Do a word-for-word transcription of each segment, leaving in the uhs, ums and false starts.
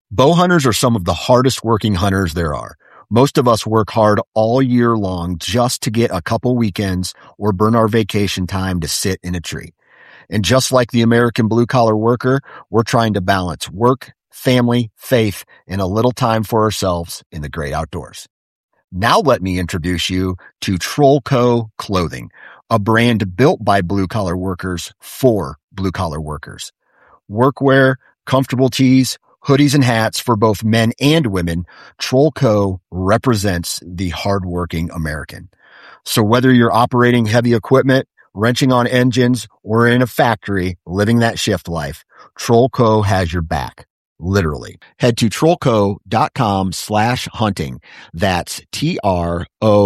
Bow hunters are some of the hardest working hunters there are. Most of us work hard all year long just to get a couple weekends or burn our vacation time to sit in a tree. And just like the American blue-collar worker, we're trying to balance work, family, faith, and a little time for ourselves in the great outdoors. Now let me introduce you to Trollco Clothing, a brand built by blue-collar workers for blue-collar workers. Workwear, comfortable tees, hoodies and hats for both men and women, Trollco represents the hardworking American. So whether you're operating heavy equipment, wrenching on engines, or in a factory living that shift life, Trollco has your back. Literally. Head to trollco.com slash hunting. That's T-R-O-L-L-C-O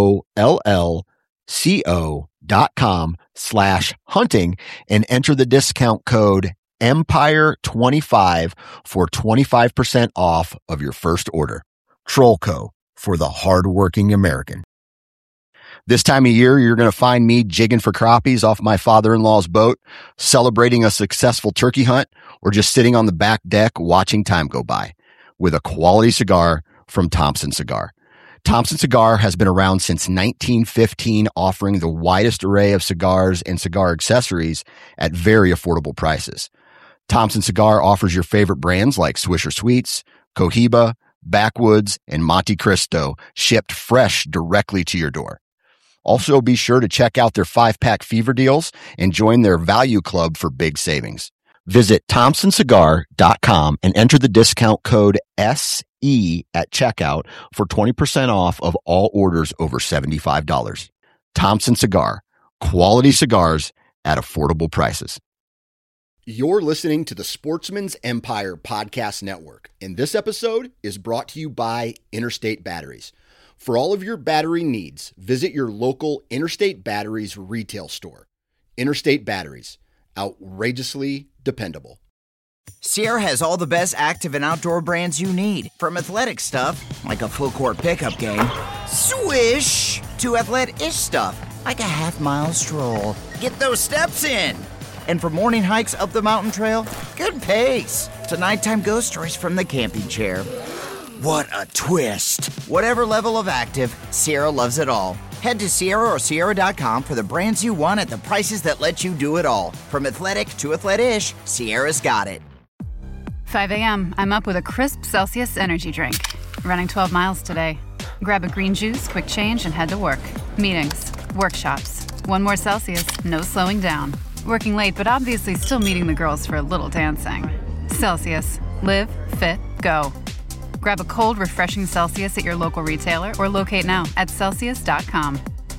dot com slash hunting and enter the discount code Empire twenty-five for twenty-five percent off of your first order. Trollco, for the hardworking American. This time of year, you're going to find me jigging for crappies off my father-in-law's boat, celebrating a successful turkey hunt, or just sitting on the back deck watching time go by with a quality cigar from Thompson Cigar. Thompson Cigar has been around since nineteen fifteen, offering the widest array of cigars and cigar accessories at very affordable prices. Thompson Cigar offers your favorite brands like Swisher Sweets, Cohiba, Backwoods, and Monte Cristo, shipped fresh directly to your door. Also, be sure to check out their five-pack fever deals and join their value club for big savings. Visit thompson cigar dot com and enter the discount code S E at checkout for twenty percent off of all orders over seventy-five dollars. Thompson Cigar, quality cigars at affordable prices. You're listening to the Sportsman's Empire Podcast Network, and this episode is brought to you by Interstate Batteries. For all of your battery needs, visit your local Interstate Batteries retail store. Interstate Batteries, outrageously dependable. Sierra has all the best active and outdoor brands you need. From athletic stuff, like a full-court pickup game, swish, to athletic-ish stuff, like a half-mile stroll. Get those steps in. And for morning hikes up the mountain trail, good pace. To nighttime ghost stories from the camping chair. What a twist. Whatever level of active, Sierra loves it all. Head to Sierra or Sierra dot com for the brands you want at the prices that let you do it all. From athletic to athletic-ish, Sierra's got it. five a.m., I'm up with a crisp Celsius energy drink. Running twelve miles today. Grab a green juice, quick change, and head to work. Meetings, workshops. One more Celsius, no slowing down. Working late, but obviously still meeting the girls for a little dancing. Celsius. Live, fit, go. Grab a cold, refreshing Celsius at your local retailer or locate now at celsius dot com.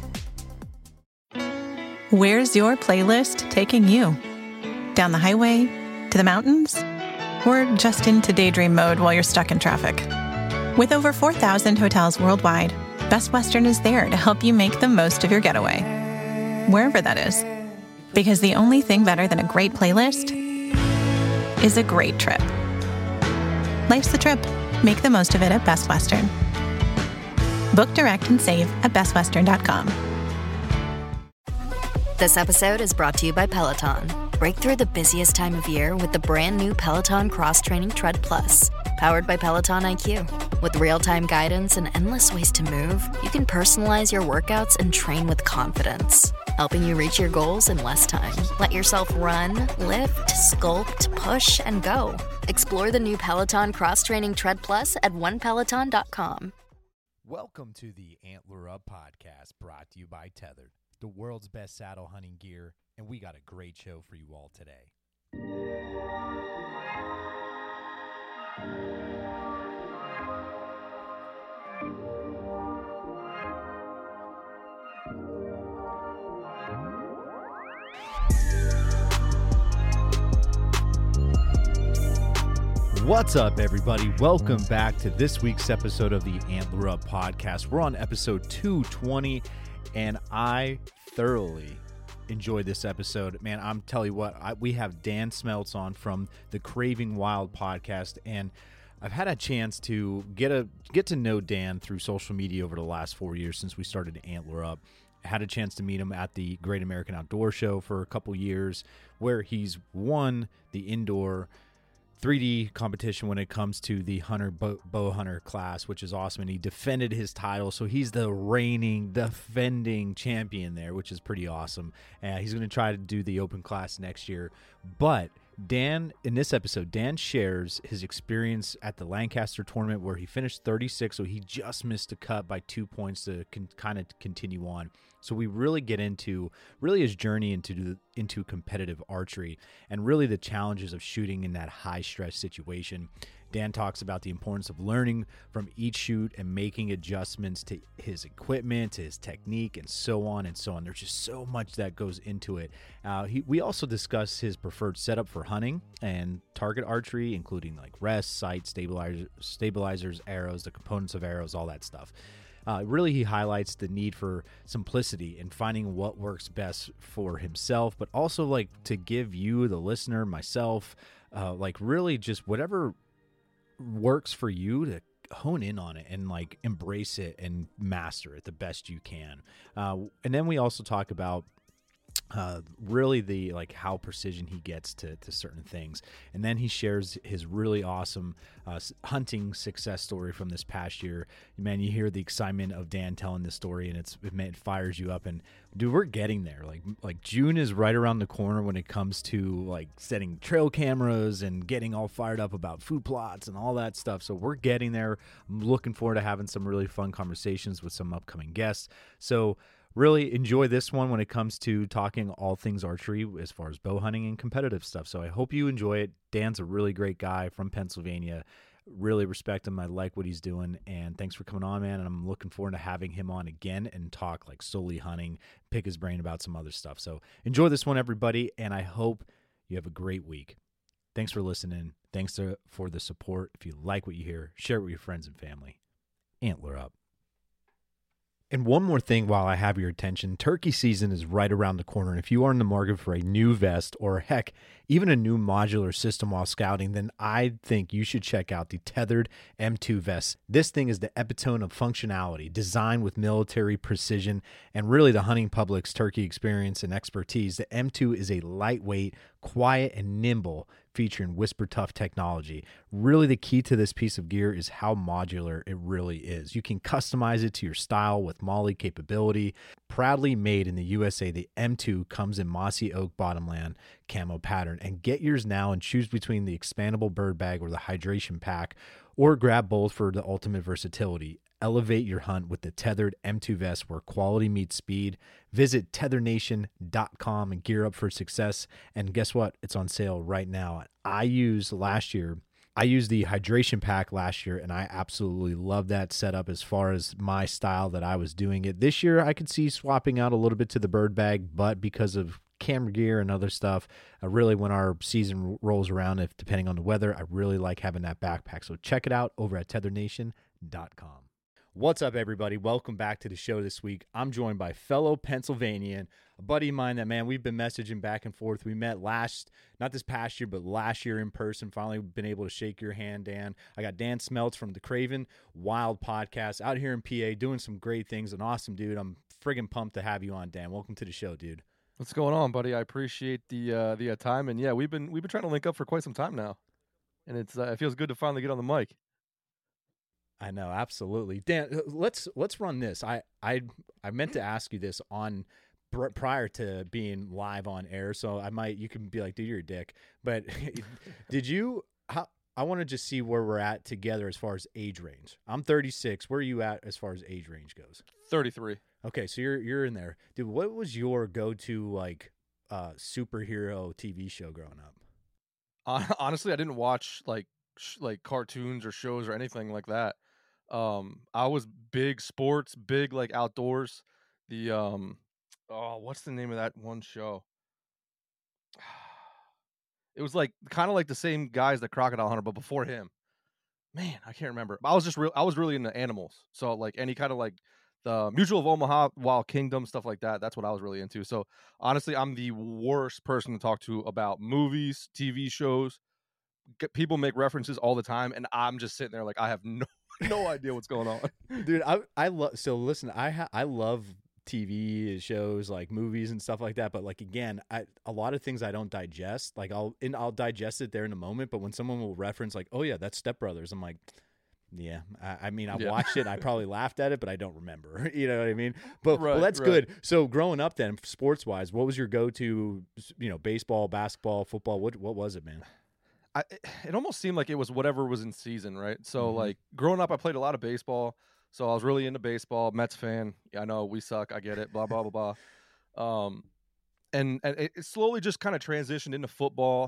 Where's your playlist taking you? Down the highway? To the mountains? Or just into daydream mode while you're stuck in traffic? With over four thousand hotels worldwide, Best Western is there to help you make the most of your getaway, wherever that is. Because the only thing better than a great playlist is a great trip. Life's the trip. Make the most of it at Best Western. Book direct and save at best western dot com. This episode is brought to you by Peloton. Break through the busiest time of year with the brand new Peloton Cross Training Tread Plus. Powered by Peloton I Q. With real-time guidance and endless ways to move, you can personalize your workouts and train with confidence, helping you reach your goals in less time. Let yourself run, lift, sculpt, push, and go. Explore the new Peloton Cross Training Tread Plus at one peloton dot com. Welcome to the Antler Up Podcast, brought to you by Tethered, the world's best saddle hunting gear, and we got a great show for you all today. What's up, everybody? Welcome back to this week's episode of the Antler Up Podcast. We're on episode two twenty, and I thoroughly enjoyed this episode. Man, I'm telling you what, I, we have Dan Smeltz on from the Craving Wild podcast, and I've had a chance to get a get to know Dan through social media over the last four years since we started Antler Up. I had a chance to meet him at the Great American Outdoor Show for a couple years, where he's won the indoor three D competition when it comes to the hunter bow, bow hunter class, which is awesome. And he defended his title, so he's the reigning, defending champion there, which is pretty awesome. And uh, he's going to try to do the open class next year. But Dan, in this episode, Dan shares his experience at the Lancaster tournament where he finished thirty-six, so he just missed a cut by two points to con- kind of continue on. So we really get into really his journey into into competitive archery and really the challenges of shooting in that high stress situation. Dan talks about the importance of learning from each shoot and making adjustments to his equipment, to his technique, and so on and so on. There's just so much that goes into it. Uh, he, we also discuss his preferred setup for hunting and target archery, including like rest, sight, stabilizers, stabilizers, arrows, the components of arrows, all that stuff. Uh, really, he highlights the need for simplicity and finding what works best for himself, but also like to give you, the listener, myself, uh, like really just whatever works for you to hone in on it and like embrace it and master it the best you can. Uh, and then we also talk about uh, really the like how precision he gets to, to certain things. And then he shares his really awesome uh, hunting success story from this past year. Man, you hear the excitement of Dan telling this story and it's, it, it fires you up. And dude, we're getting there. Like, like June is right around the corner when it comes to like setting trail cameras and getting all fired up about food plots and all that stuff. So we're getting there. I'm looking forward to having some really fun conversations with some upcoming guests. So really enjoy this one when it comes to talking all things archery as far as bow hunting and competitive stuff. So I hope you enjoy it. Dan's a really great guy from Pennsylvania. Really respect him. I like what he's doing. And thanks for coming on, man. And I'm looking forward to having him on again and talk like solely hunting, pick his brain about some other stuff. So enjoy this one, everybody. And I hope you have a great week. Thanks for listening. Thanks to, for the support. If you like what you hear, share it with your friends and family. Antler up. And one more thing while I have your attention, turkey season is right around the corner. And if you are in the market for a new vest or heck, even a new modular system while scouting, then I think you should check out the Tethered M two vest. This thing is the epitome of functionality, designed with military precision and really the hunting public's turkey experience and expertise. The M two is a lightweight, quiet, and nimble, featuring Whisper Tough technology. Really, the key to this piece of gear is how modular it really is. You can customize it to your style with MOLLE capability. Proudly made in the U S A, the M two comes in mossy oak bottomland camo pattern. And get yours now and choose between the expandable bird bag or the hydration pack, or grab both for the ultimate versatility. Elevate your hunt with the Tethered M two vest, where quality meets speed. Visit tether nation dot com and gear up for success. And guess what? It's on sale right now. I used last year, I used the hydration pack last year, and I absolutely love that setup as far as my style that I was doing it. This year, I could see swapping out a little bit to the bird bag, but because of camera gear and other stuff, uh, really when our season rolls around, if depending on the weather, I really like having that backpack. So check it out over at tether nation dot com. What's up, everybody? Welcome back to the show this week. I'm joined by fellow Pennsylvanian, a buddy of mine that, man, we've been messaging back and forth. We met last, not this past year, but last year in person. Finally been able to shake your hand, Dan. I got Dan Smeltz from the Craven Wild Podcast out here in P A doing some great things. An awesome dude. I'm friggin' pumped to have you on, Dan. Welcome to the show, dude. What's going on, buddy? I appreciate the uh, the uh, time, and yeah, we've been we've been trying to link up for quite some time now, and it's uh, it feels good to finally get on the mic. I know, absolutely. Dan, let's let's run this. I I I meant to ask you this on prior to being live on air, so I might you can be like, dude, you're a dick. But did you? How, I want to just see where we're at together as far as age range. I'm thirty-six. Where are you at as far as age range goes? thirty-three. Okay, so you're you're in there, dude. What was your go-to like uh, superhero T V show growing up? Uh, honestly, I didn't watch like sh- like cartoons or shows or anything like that. Um, I was big sports, big like outdoors. The um, oh, what's the name of that one show? It was like kind of like the same guys that Crocodile Hunter, but before him. Man, I can't remember. I was just real. I was really into animals, so like any kind of like the Mutual of Omaha, Wild Kingdom, stuff like that. That's what I was really into. So honestly, I'm the worst person to talk to about movies, T V shows. People make references all the time, and I'm just sitting there like I have no no idea what's going on. Dude, I I love so listen, I ha, I love T V shows, like movies and stuff like that. But like, again, I, a lot of things I don't digest. Like I'll, and I'll digest it there in a moment. But when someone will reference like, oh yeah, that's Step Brothers, I'm like, yeah, I, I mean, I Yeah. watched it. I probably laughed at it, but I don't remember. You know what I mean? But Right, well, that's right. good. So growing up then, sports wise, what was your go-to, you know, baseball, basketball, football? What, what was it, man? I, it almost seemed like it was whatever was in season, right? So Mhm. like growing up, I played a lot of baseball, so I was really into baseball. Mets fan. Yeah, I know we suck. I get it. Blah blah blah blah. Um, and and it, it slowly just kind of transitioned into football.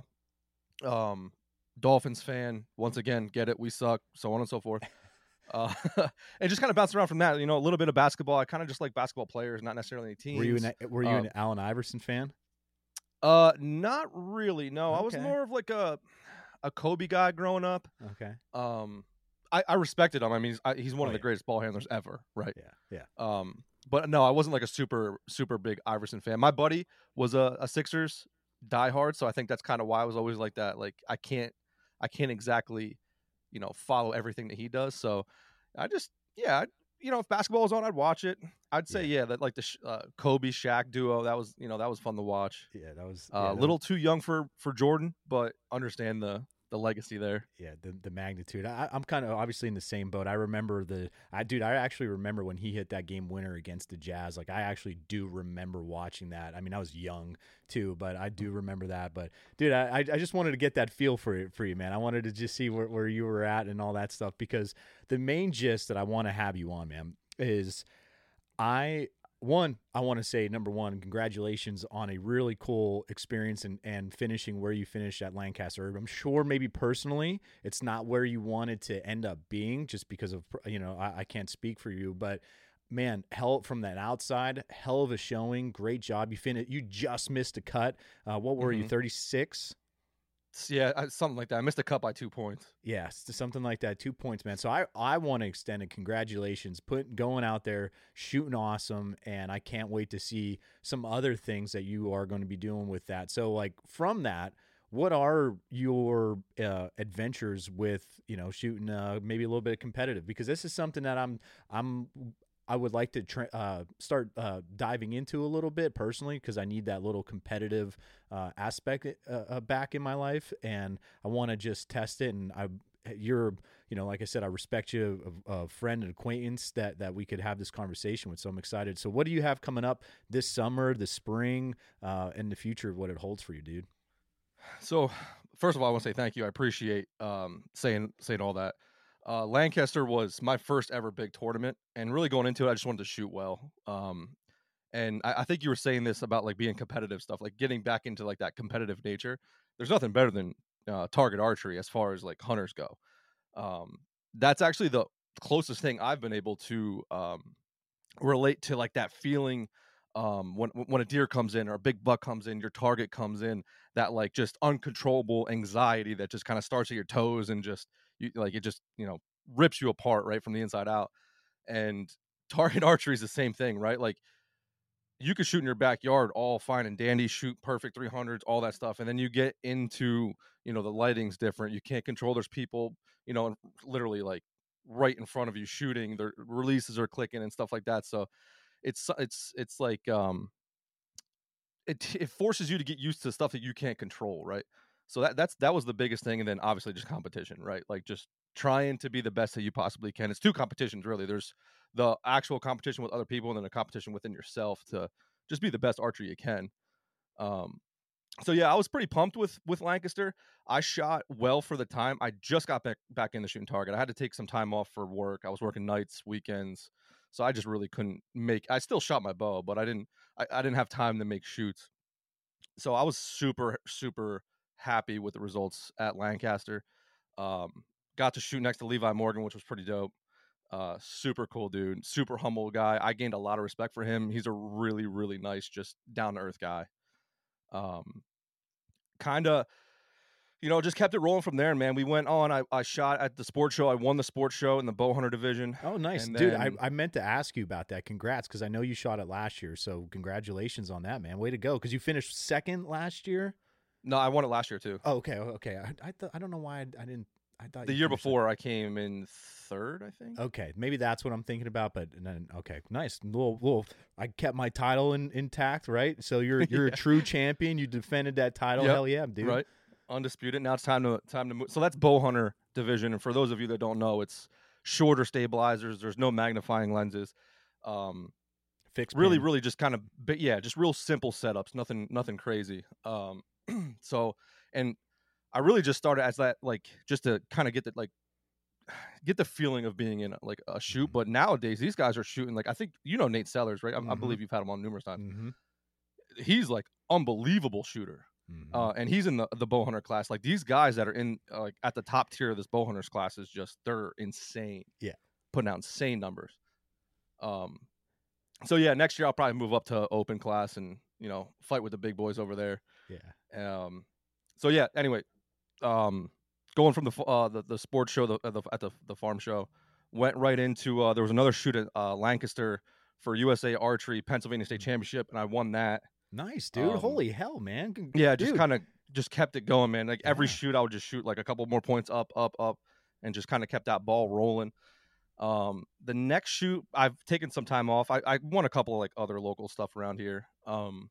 Um, Dolphins fan. Once again, get it. We suck. So on and so forth. Uh, and just kind of bounced around from that. You know, a little bit of basketball. I kind of just like basketball players, not necessarily any teams. Were you an Were you Um, an Allen Iverson fan? Uh, not really. No, I was Okay. more of like a a Kobe guy growing up. Okay. Um, I, I respected him. I mean, he's, I, he's one Oh, of the yeah. greatest ball handlers ever, right? Yeah. Yeah. Um, but no, I wasn't like a super super big Iverson fan. My buddy was a, a Sixers diehard, so I think that's kind of why I was always like that. Like I can't I can't exactly, you know, follow everything that he does. So I just yeah, I, you know, if basketball was on, I'd watch it. I'd say yeah, that like the Sh- uh, Kobe Shaq duo, that was you know that was fun to watch. Yeah. That was A yeah, uh, that little too young for for Jordan, but understand the the legacy there. Yeah, the the magnitude. I, I'm kind of obviously in the same boat. I remember the, I dude, I actually remember when he hit that game winner against the Jazz. Like I actually do remember watching that. I mean, I was young too, but I do remember that. But dude, I I just wanted to get that feel for it for you, man. I wanted to just see where where you were at and all that stuff because the main gist that I want to have you on, man, is I. One, I want to say, number one, congratulations on a really cool experience and, and finishing where you finished at Lancaster. I'm sure maybe personally it's not where you wanted to end up being just because of, you know, I, I can't speak for you, but man, hell from that outside, hell of a showing. Great job. You finished, you just missed a cut. Uh, what were you, Mhm. thirty-six? Yeah, I- something like that. I missed a cut by two points. Yes, something like that. Two points, man. So I, I want to extend a congratulations, put going out there, shooting awesome, and I can't wait to see some other things that you are going to be doing with that. So, like from that, what are your uh, adventures with you know shooting uh, maybe a little bit of competitive? Because this is something that I'm I'm I would like to tra- uh, start uh, diving into a little bit personally because I need that little competitive uh, aspect uh, uh, back in my life, and I want to just test it. And I, you're, you know, like I said, I respect you, a, a friend and acquaintance that that we could have this conversation with. So I'm excited. So what do you have coming up this summer, this spring, uh, and the future of what it holds for you, dude? So, first of all, I want to say thank you. I appreciate um, saying saying all that. Uh, Lancaster was my first ever big tournament, and really going into it, I just wanted to shoot well. Um, and I, I think you were saying this about like being competitive stuff, like getting back into like that competitive nature. There's nothing better than uh, target archery as far as like hunters go. Um, that's actually the closest thing I've been able to um, relate to like that feeling um, when when a deer comes in or a big buck comes in, your target comes in, that like just uncontrollable anxiety that just kind of starts at your toes and just you like it just you know rips you apart right from the inside out. And target archery is the same thing, right? Like you could shoot in your backyard all fine and dandy, shoot perfect three hundreds, all that stuff, and then you get into you know the lighting's different. You can't control. There's people you know literally like right in front of you shooting. Their releases are clicking and stuff like that. So it's it's it's like um it it forces you to get used to stuff that you can't control, right? So that that's that was the biggest thing, and then obviously just competition, right? Like just trying to be the best that you possibly can. It's two competitions really. There's the actual competition with other people, and then a competition within yourself to just be the best archer you can. Um, so yeah, I was pretty pumped with with Lancaster. I shot well for the time. I just got back back into shooting target. I had to take some time off for work. I was working nights, weekends, so I just really couldn't make. I still shot my bow, but I didn't. I, I didn't have time to make shoots. So I was super super happy with the results at Lancaster. Um, got to shoot next to Levi Morgan, which was pretty dope. Uh, super cool dude, super humble guy. I gained a lot of respect for him. He's a really really nice, just down to earth guy. Um, kind of you know just kept it rolling from there, man. We went on. I, I shot at the sports show. I won the sports show in the bow hunter division. Oh, nice, And dude. then- I, I meant to ask you about that. Congrats, because I know you shot it last year. So congratulations on that, man. Way to go. Because you finished second last year. No, I won it last year too. Oh, okay, okay. I I, th- I don't know why I, I didn't. I thought The you year finished before I came in third, I think. that. Okay, maybe that's what I'm thinking about. But then, okay, nice. Little, little. I kept my title in, intact, right? So you're you're Yeah. a true champion. You defended that title. Yep, Hell yeah, dude. Right. Undisputed. Now it's time to time to move. So that's bow hunter division. And for those of you that don't know, it's shorter stabilizers. There's no magnifying lenses. Um, Fixed really, pin. really just kind of, but yeah, just real simple setups. Nothing, nothing crazy. Um, so, and I really just started as that, like, just to kind of get the like, get the feeling of being in like a shoot. Mhm. But nowadays, these guys are shooting like I think you know Nate Sellers, right? I, I Mhm. believe you've had him on numerous times. Mm-hmm. He's like unbelievable shooter. Mm-hmm. Uh, and he's in the the bow hunter class. Like these guys that are in uh, like at the top tier of this bow hunters class is just they're insane. Yeah. Putting out insane numbers. Um, so yeah, next year I'll probably move up to open class and you know fight with the big boys over there. Yeah. Um, so yeah. Anyway, um, going from the f- uh the, the sports show the, at the at the the farm show, went right into uh there was another shoot at uh, Lancaster for U S A Archery Pennsylvania State Championship, and I won that. Nice, dude. Um, Holy hell, man. Con- Yeah, just dude. kind of just kept it going, man. Like every Yeah. shoot, I would just shoot like a couple more points up, up, up, and just kind of kept that ball rolling. Um, the next shoot, I've taken some time off. I, I won a couple of like other local stuff around here. Um,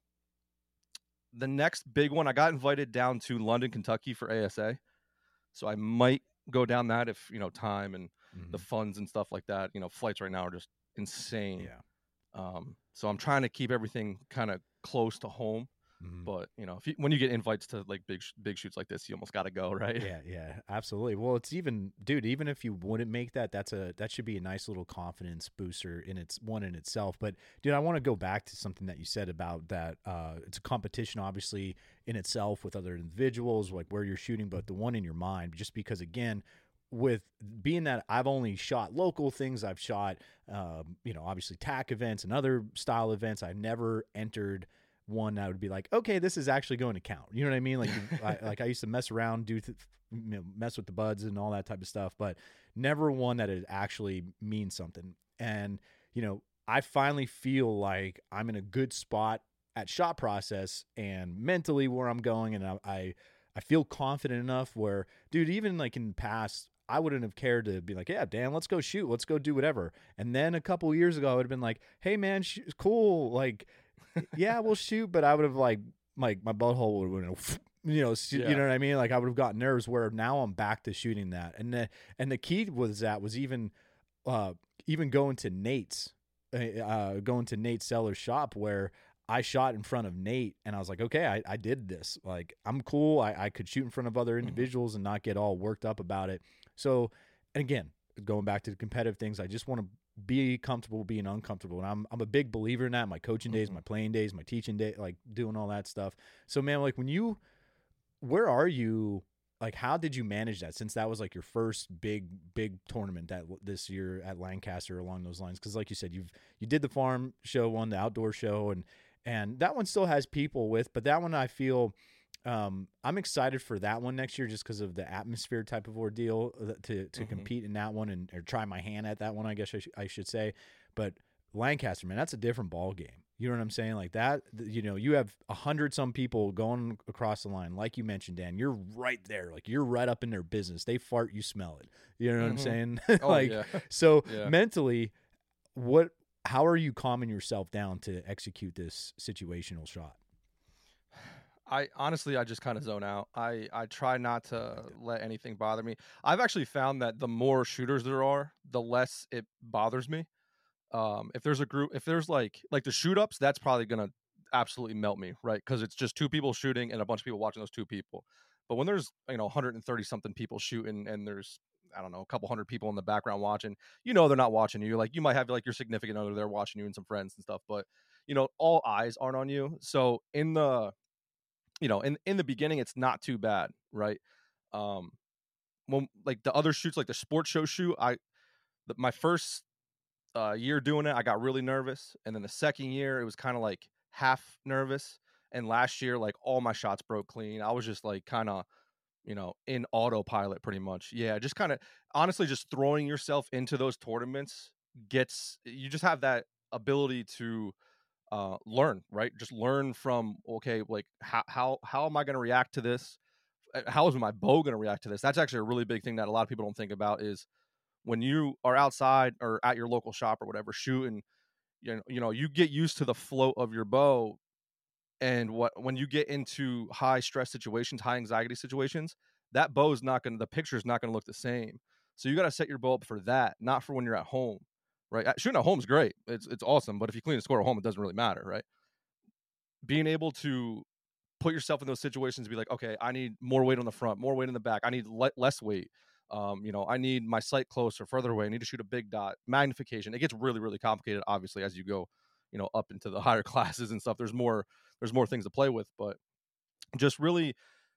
the next big one, I got invited down to London, Kentucky for A S A, so I might go down that if you know time and Mhm. the funds and stuff like that. You know, flights right now are just insane. Yeah. Um, so I'm trying to keep everything kind of close to home. Mhm. But you know, if you, when you get invites to like big sh- big shoots like this, you almost got to go, right? Yeah, yeah, absolutely. Well, it's even, dude, even if you wouldn't make that, that's a that should be a nice little confidence booster in its one in itself. But dude, I want to go back to something that you said about that. Uh, it's a competition, obviously, in itself with other individuals, like where you're shooting, but the one in your mind, just because again, with being that I've only shot local things, I've shot, um, you know, obviously T A C events and other style events. I've never entered one that would be like, okay, this is actually going to count. You know what I mean? Like, I, like I used to mess around, do, th- you know, mess with the buds and all that type of stuff, but never one that it actually means something. And, you know, I finally feel like I'm in a good spot at shot process and mentally where I'm going. And I, I, I feel confident enough where, dude, even like in the past, I wouldn't have cared to be like, yeah, Dan, let's go shoot. Let's go do whatever. And then a couple of years ago, I would have been like, hey man, sh- cool. Like, yeah, we'll shoot, but I would have like, like my butthole would have went, you know, Yeah. you know what I mean? Like I would have gotten nerves where now I'm back to shooting that. And the, and the key was that was even, uh, even going to Nate's, uh, going to Nate Seller's shop where I shot in front of Nate and I was like, okay, I, I did this. Like I'm cool. I, I could shoot in front of other individuals and not get all worked up about it. So, and again, going back to the competitive things, I just want to be comfortable being uncomfortable. And I'm I'm a big believer in that. My coaching days, my playing days, my teaching day, like doing all that stuff. So man, like when you, where are you, like how did you manage that since that was like your first big, big tournament that this year at Lancaster along those lines? Cause like you said, you've, you did the farm show one, the outdoor show, and, and that one still has people with, but that one I feel, Um, I'm excited for that one next year just because of the atmosphere type of ordeal uh, to to Mhm. compete in that one and or try my hand at that one, I guess I, sh- I should say. But Lancaster, man, that's a different ball game. You know what I'm saying? Like that, th- you know, you have a hundred some people going across the line, like you mentioned, Dan. You're right there, like you're right up in their business. They fart, you smell it. You know what I'm Mhm. saying? Oh, like yeah. so Yeah. mentally, what? How are you calming yourself down to execute this situational shot? I honestly, I just kind of zone out. I I try not to let anything bother me. I've actually found that the more shooters there are, the less it bothers me. Um, if there's a group, if there's like like the shoot ups, that's probably gonna absolutely melt me, right? Because it's just two people shooting and a bunch of people watching those two people. But when there's you know one hundred thirty something people shooting and there's I don't know a couple hundred people in the background watching, you know they're not watching you. Like you might have like your significant other there watching you and some friends and stuff, but you know all eyes aren't on you. So in the you know, in in the beginning, it's not too bad, right? Um, when like the other shoots, like the sports show shoot, I the, my first uh, year doing it, I got really nervous, and then the second year, it was kind of like half nervous, and last year, like all my shots broke clean. I was just like kind of, you know, in autopilot pretty much. Yeah, just kind of honestly, just throwing yourself into those tournaments gets you just have that ability to uh learn right just learn from okay like how how how am I going to react to this how is my bow going to react to this? That's actually a really big thing that a lot of people don't think about is when you are outside or at your local shop or whatever shooting, you know, you know, you get used to the float of your bow. And what when you get into high stress situations, high anxiety situations, that bow is not going to, the picture is not going to look the same. So you got to set your bow up for that, not for when you're at home, right? Shooting at home is great. It's it's awesome. But if you clean the score at home, it doesn't really matter, right? Being able to put yourself in those situations and be like, okay, I need more weight on the front, more weight in the back. I need le- less weight. Um, you know, I need my sight closer, further away. I need to shoot a big dot, magnification. It gets really, really complicated, obviously, as you go, you know, up into the higher classes and stuff. There's more, there's more things to play with, but just really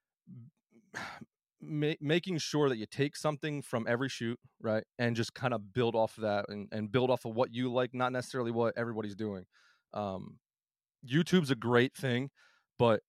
ma- making sure that you take something from every shoot, right, and just kind of build off of that and, and build off of what you like, not necessarily what everybody's doing. Um, YouTube's a great thing, but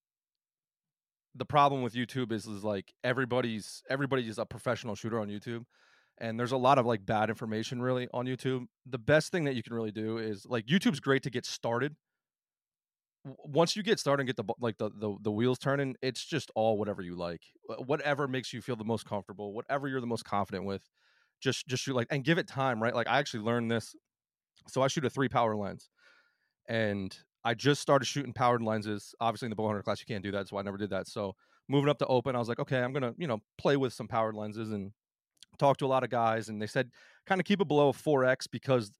the problem with YouTube is, is like everybody's everybody's a professional shooter on YouTube, and there's a lot of like bad information really on YouTube. The best thing that you can really do is like YouTube's great to get started. W- Once you get started and get the bu- like the, the the wheels turning, it's just all whatever you like, Wh- whatever makes you feel the most comfortable, whatever you're the most confident with. Just just shoot like and give it time, right? Like I actually learned this. So I shoot a three power lens, and I just started shooting powered lenses. Obviously, in the bow hunter class, you can't do that, so I never did that. So moving up to open, I was like, okay, I'm gonna, you know, play with some powered lenses and talk to a lot of guys, and they said kind of keep it below four X because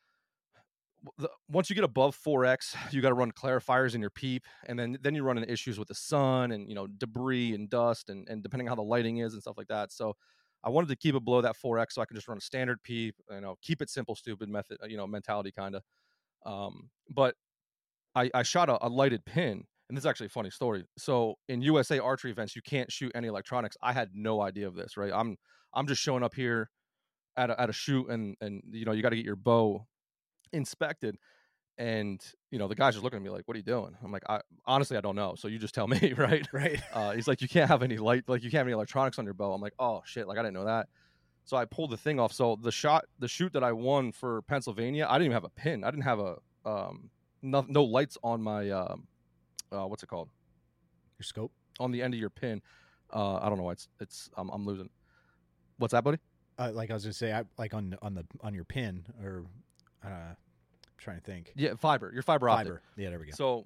the, once you get above four X, you got to run clarifiers in your peep, and then then you run into issues with the sun and you know debris and dust, and and depending on how the lighting is and stuff like that. So I wanted to keep it below that four X so I can just run a standard peep, you know, keep it simple, stupid method, you know, mentality kind of. Um, but I, I shot a, a lighted pin, and this is actually a funny story. So in U S A archery events, you can't shoot any electronics. I had no idea of this, right? I'm I'm just showing up here at a, at a shoot, and and you know you got to get your bow inspected, and you know the guy's just looking at me like, "What are you doing?" I'm like, I honestly I don't know. So you just tell me, right? Right. Uh, he's like, "You can't have any light, like you can't have any electronics on your bow." I'm like, "Oh shit!" Like I didn't know that. So I pulled the thing off. So the shot, the shoot that I won for Pennsylvania, I didn't even have a pin. I didn't have a um. No, no lights on my um, uh, what's it called? Your scope On the end of your pin. Uh, I don't know. Why it's it's I'm, I'm losing. What's that, buddy? uh, like I was gonna say, I like on on the on your pin or uh, I'm trying to think. Yeah, fiber. Your fiber optic. Fiber. Yeah, there we go. So,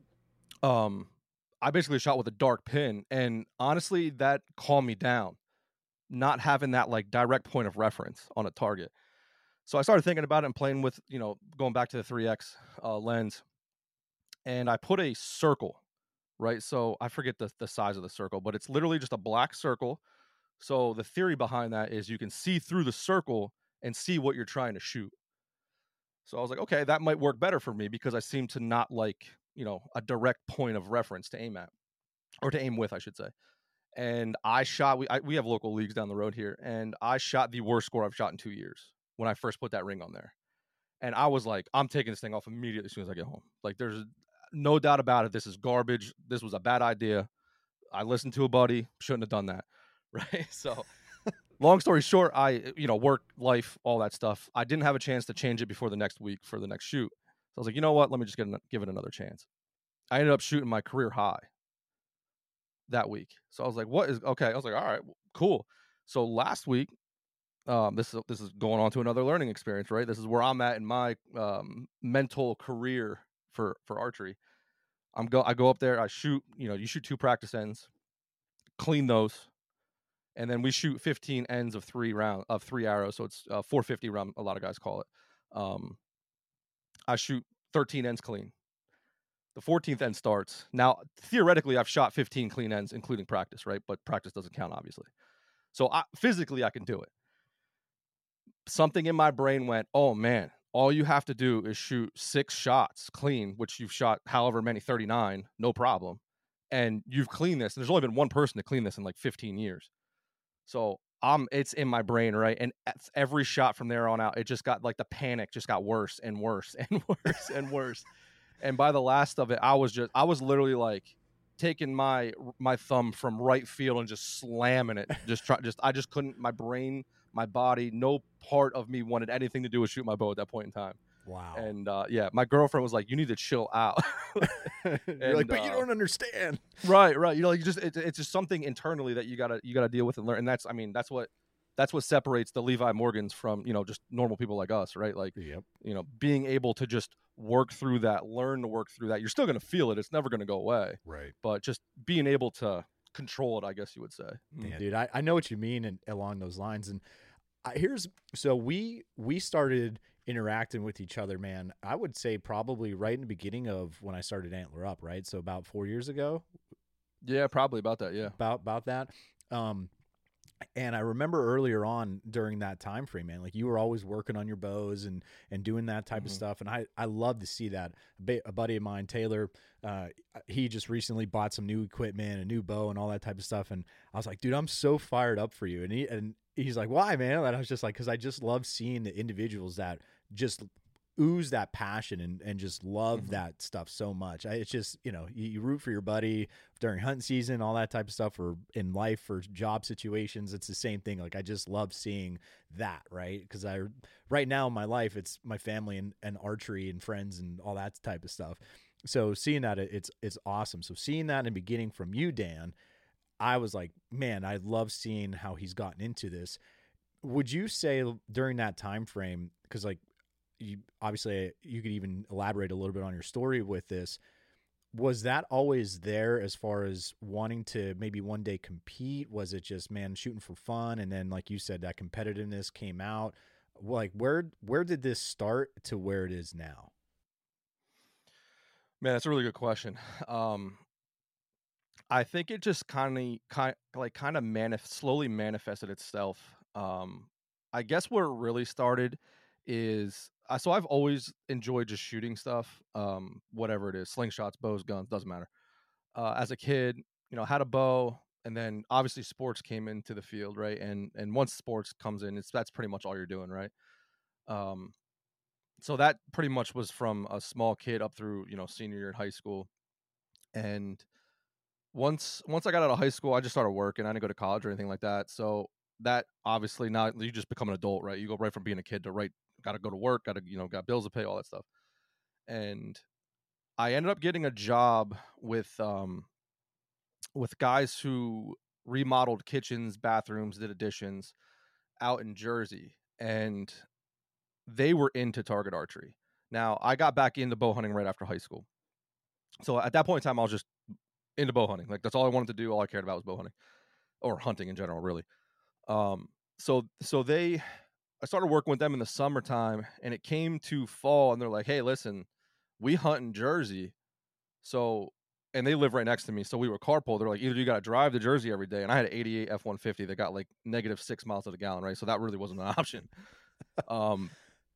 um, I basically shot with a dark pin, and honestly, that calmed me down. Not having that like direct point of reference on a target. So I started thinking about it and playing with, you know, going back to the three X uh, lens, and I put a circle, right? So I forget the, the size of the circle, but it's literally just a black circle. So the theory behind that is you can see through the circle and see what you're trying to shoot. So I was like, okay, that might work better for me because I seem to not like, you know, a direct point of reference to aim at, or to aim with, I should say. And I shot, we, I, we have local leagues down the road here, and I shot the worst score I've shot in two years when I first put that ring on there. And I was like, I'm taking this thing off immediately as soon as I get home. Like, there's no doubt about it. This is garbage. This was a bad idea. I listened to a buddy. Shouldn't have done that. Right. So long story short, I, you know, work, life, all that stuff. I didn't have a chance to change it before the next week for the next shoot. So I was like, you know what? Let me just get an, give it another chance. I ended up shooting my career high that week. So I was like, what is, okay. I was like, all right, cool. So last week, Um, this is this is going on to another learning experience, right? This is where I'm at in my um, mental career for for archery. I'm go I go up there, I shoot. You know, you shoot two practice ends, clean those, and then we shoot fifteen ends of three round of three arrows. So it's uh, four fifty round. A lot of guys call it. Um, I shoot thirteen ends clean. The fourteenth end starts. Now, theoretically, I've shot fifteen clean ends, including practice, right? But practice doesn't count, obviously. So I, physically, I can do it. Something in my brain went, oh man, all you have to do is shoot six shots clean, which you've shot however many, thirty-nine, no problem. And you've cleaned this. And there's only been one person to clean this in like fifteen years. So um, it's in my brain, right? And every shot from there on out, it just got like the panic just got worse and worse and worse and worse. And by the last of it, I was just, I was literally like taking my my thumb from right field and just slamming it. Just try, just I just couldn't. My brain, my body, no part of me wanted anything to do with shoot my bow at that point in time. Wow. And uh, yeah, my girlfriend was like, "You need to chill out." You're And, like, but you uh, don't understand. Right, right. You know, you just it, it's just something internally that you gotta you gotta deal with and learn. And that's I mean that's what that's what separates the Levi Morgans from you know just normal people like us, right? Like Yep. you know being able to just work through that, learn to work through that. You're still gonna feel it. It's never gonna go away. Right. But just being able to control it, I guess you would say. Yeah, dude, I, I know what you mean and along those lines. And I, here's so we we started interacting with each other, man. I would say probably right in the beginning of when I started Antler Up, right? So about four years ago. Yeah, probably about that. Yeah, about about that. Um, and I remember earlier on during that time frame, man, like you were always working on your bows and and doing that type Mhm. of stuff. And I I love to see that. A, ba- a buddy of mine, Taylor, uh, he just recently bought some new equipment, a new bow, and all that type of stuff. And I was like, dude, I'm so fired up for you. And he and he's like, why, man? And I was just like, because I just love seeing the individuals that just ooze that passion and, and just love Mhm. that stuff so much. I, it's just, you know, you, you root for your buddy during hunting season, all that type of stuff, or in life or job situations. It's the same thing. Like, I just love seeing that, right? Because I, right now in my life, it's my family and, and archery and friends and all that type of stuff. So seeing that, it's, it's awesome. So seeing that in the beginning from you, Dan, I was like, man, I love seeing how he's gotten into this. Would you say during that time frame, because like, you obviously you could even elaborate a little bit on your story with this. Was that always there as far as wanting to maybe one day compete? Was it just, man, shooting for fun? And then, like you said, that competitiveness came out. Like, where, where did this start to where it is now? Man, that's a really good question. Um, I think it just kind of, kind like, kind of manif- slowly manifested itself. Um, I guess where it really started is, uh, so I've always enjoyed just shooting stuff, um, whatever it is, slingshots, bows, guns, doesn't matter. Uh, as a kid, you know, had a bow, and then obviously sports came into the field, right? And and once sports comes in, it's that's pretty much all you're doing, right? Um, so that pretty much was from a small kid up through you know senior year in high school, and once once I got out of high school, I just started working. I didn't go to college or anything like that. So that obviously now you just become an adult, right? You go right from being a kid to right, got to go to work, got to you know got bills to pay, all that stuff. And I ended up getting a job with um with guys who remodeled kitchens, bathrooms, did additions out in Jersey, and they were into target archery. Now I got back into bow hunting right after high school. So at that point in time, I was just into bow hunting. Like that's all I wanted to do. All I cared about was bow hunting, or hunting in general, really. Um, so so they, I started working with them in the summertime, and it came to fall, and they're like, "Hey, listen, we hunt in Jersey, so." And they live right next to me, so we were carpool. They're like, either you got to drive to Jersey every day, and I had an eighty-eight F one fifty that got like negative six miles to the gallon, right? So that really wasn't an option. um,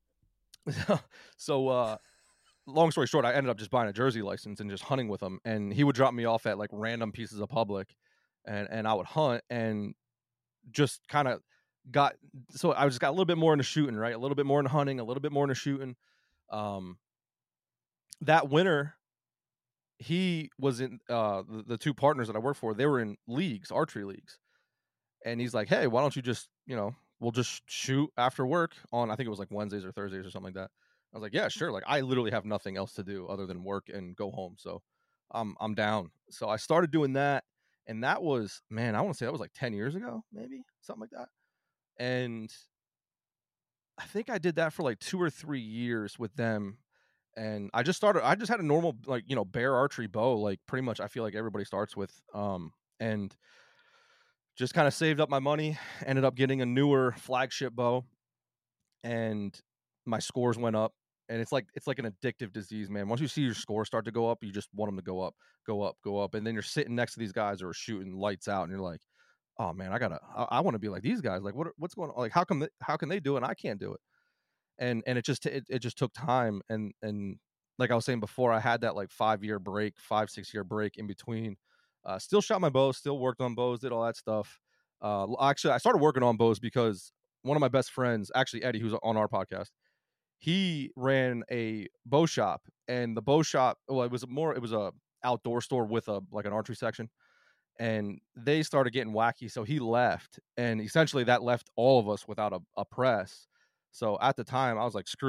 so uh, long story short, I ended up just buying a Jersey license and just hunting with him. And he would drop me off at like random pieces of public, and and I would hunt and just kind of got so I just got a little bit more into shooting, right? A little bit more into hunting, a little bit more into shooting. Um, that winter, he was in uh the, the two partners that I worked for. They were in leagues, archery leagues, and he's like, "Hey, why don't you just you know we'll just shoot after work on I think it was like Wednesdays or Thursdays or something like that." I was like, "Yeah, sure." Like I literally have nothing else to do other than work and go home, so I'm I'm down. So I started doing that, and that was man, I want to say that was like ten years ago, maybe something like that. And I think I did that for like two or three years with them. And I just started, I just had a normal, like, you know, bear archery bow, like pretty much I feel like everybody starts with. Um, and just kind of saved up my money, ended up getting a newer flagship bow, and my scores went up. And it's like, it's like an addictive disease, man. Once you see your scores start to go up, you just want them to go up, go up, go up. And then you're sitting next to these guys who are shooting lights out, and you're like, oh man, I gotta, I, I want to be like these guys. Like, what, what's going on? Like, how come, they, how can they do it and I can't do it? And and it just it, it just took time. And and like I was saying before, I had that like five year break, five six year break in between. Uh, still shot my bows, still worked on bows, did all that stuff. Uh, actually, I started working on bows because one of my best friends, actually Eddie, who's on our podcast, he ran a bow shop, and the bow shop, well, it was more, it was a outdoor store with a like an archery section, and they started getting wacky. So he left, and essentially that left all of us without a, a press. So at the time, I was like, screw it.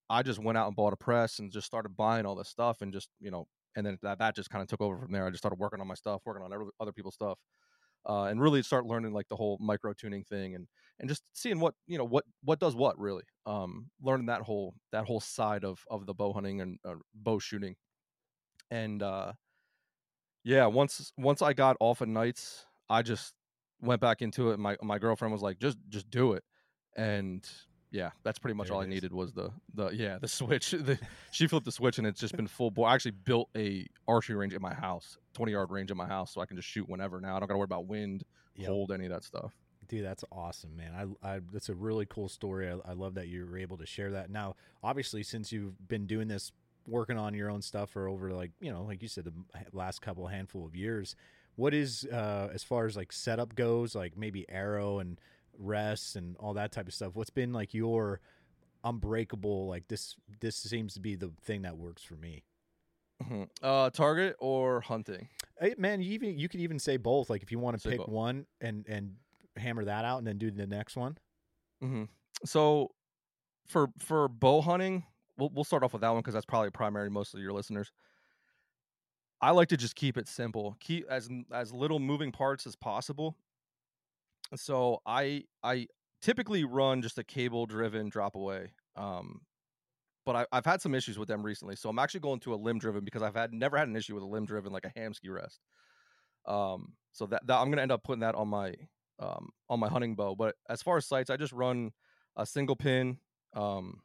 I just went out and bought a press and just started buying all this stuff and just, you know, and then that, that just kind of took over from there. I just started working on my stuff, working on every, other people's stuff, uh, and really start learning like the whole micro tuning thing and, and just seeing what, you know, what, what does what really, um, learning that whole, that whole side of, of the bow hunting and uh, bow shooting. And, uh, yeah, once, once I got off of nights, I just went back into it. My, my girlfriend was like, just, just do it. And yeah, that's pretty much There all it I is. needed was the, the, yeah, the switch. The, she flipped the switch and it's just been full bore. I actually built a archery range in my house, twenty yard range in my house. So I can just shoot whenever now. I don't got to worry about wind, Yep. cold, any of that stuff. Dude, that's awesome, man. I, I, that's a really cool story. I, I love that you were able to share that. Now, obviously, since you've been doing this, working on your own stuff for over like, you know, like you said, the last couple handful of years, what is, uh, as far as like setup goes, like maybe arrow and rests and all that type of stuff, what's been like your unbreakable, like this, this seems to be the thing that works for me? Mm-hmm. Uh, target or hunting? Hey, man, you even, you could even say both. Like if you want to Say pick both. one and, and hammer that out and then do the next one. Mm-hmm. So for, for bow hunting, we'll, we'll start off with that one, cause that's probably primary most of your listeners. I like to just keep it simple, keep as, as little moving parts as possible. So I, I typically run just a cable driven drop away. Um, but I, I've had some issues with them recently. So I'm actually going to a limb driven because I've had never had an issue with a limb driven, like a Hamskea rest. Um, so that, that I'm going to end up putting that on my, um, on my hunting bow. But as far as sights, I just run a single pin, um,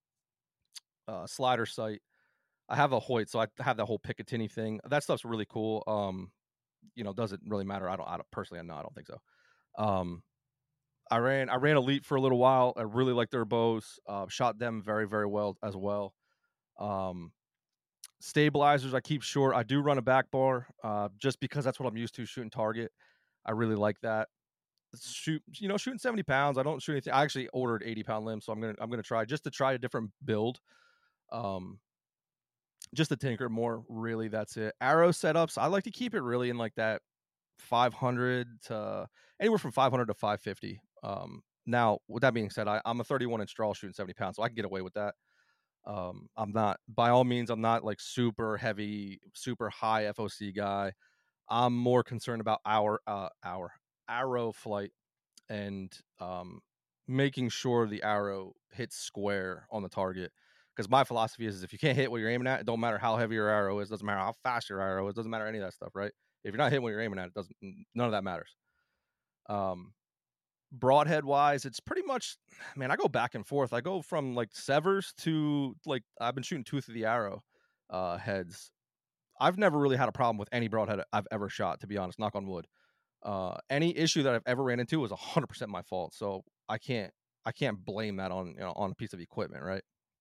uh, slider sight. I have a Hoyt, so I have that whole Picatinny thing. That stuff's really cool. Um, you know, doesn't really matter. I don't, I don't personally, no, I don't think so. Um, I ran, I ran Elite for a little while. I really liked their bows. Uh, shot them very, very well as well. Um, stabilizers, I keep short. I do run a back bar, uh, just because that's what I'm used to shooting target. I really like that. Shoot, you know, shooting seventy pounds. I don't shoot anything. I actually ordered eighty pound limbs, so I'm gonna, I'm gonna try just to try a different build. Um, just to tinker more. Really, that's it. Arrow setups, I like to keep it really in like that five hundred to anywhere from five hundred to five fifty. Um, now, with that being said, I, I'm a thirty-one inch draw shooting seventy pounds, so I can get away with that. Um, I'm not, by all means, I'm not like super heavy, super high F O C guy. I'm more concerned about our, uh, our arrow flight and um, making sure the arrow hits square on the target. Because my philosophy is, is if you can't hit what you're aiming at, it don't matter how heavy your arrow is, doesn't matter how fast your arrow is, doesn't matter any of that stuff, right? If you're not hitting what you're aiming at, it doesn't, none of that matters. Um, broadhead wise, it's pretty much, man, I go back and forth. I go from like Severs to like, I've been shooting tooth of the arrow uh, heads. I've never really had a problem with any broadhead I've ever shot, to be honest, knock on wood. Uh, any issue that I've ever ran into was a hundred percent my fault. So I can't, I can't blame that on, you know, on a piece of equipment. Right.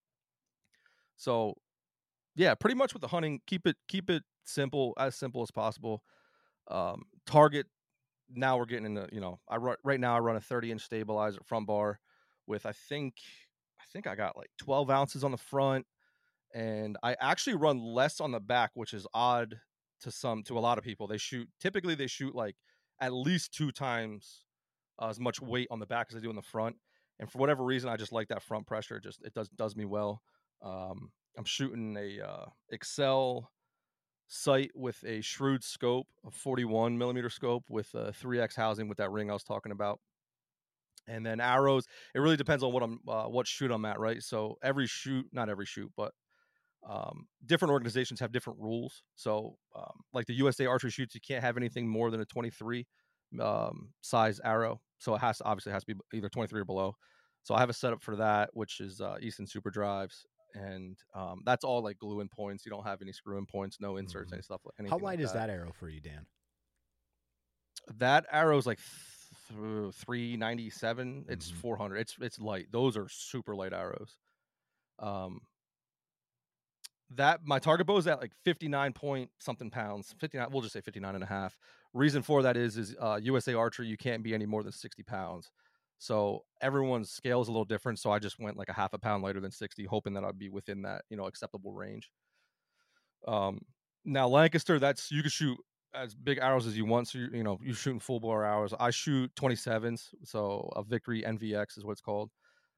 So yeah, pretty much with the hunting, keep it, keep it simple, as simple as possible. Um, target. Now we're getting into, you know, I run right now. I run a thirty inch stabilizer front bar with, I think, I think I got like twelve ounces on the front, and I actually run less on the back, which is odd to some, to a lot of people. They shoot, typically they shoot like at least two times uh, as much weight on the back as they do in the front. And for whatever reason, I just like that front pressure. It just, it does, does me well. Um, I'm shooting a uh, Excel sight with a Shrewd scope, a forty-one millimeter scope with a three X housing with that ring I was talking about. And then arrows, it really depends on what I'm, uh, what shoot I'm at, right? So every shoot, not every shoot, but um, different organizations have different rules. So um, like the U S A Archery shoots, you can't have anything more than a twenty-three um, size arrow. So it has to, obviously it has to be either twenty-three or below. So I have a setup for that, which is uh, Easton Super Drives. And um, that's all like glue in points. You don't have any screw in points, no inserts, mm-hmm. any stuff. Anything How light like is that. that arrow for you, Dan? That arrow is like th- three ninety-seven. Mm-hmm. It's four hundred. It's it's light. Those are super light arrows. Um, that my target bow is at like fifty-nine point something pounds. fifty-nine. We'll just say fifty-nine and a half. Reason for that is is uh, U S A Archery. You can't be any more than sixty pounds. So everyone's scale is a little different. So I just went like a half a pound lighter than sixty, hoping that I'd be within that, you know, acceptable range. Um, now Lancaster, that's, you can shoot as big arrows as you want. So, you, you know, you're shooting full bore arrows. I shoot twenty-sevens. So a Victory N V X is what it's called.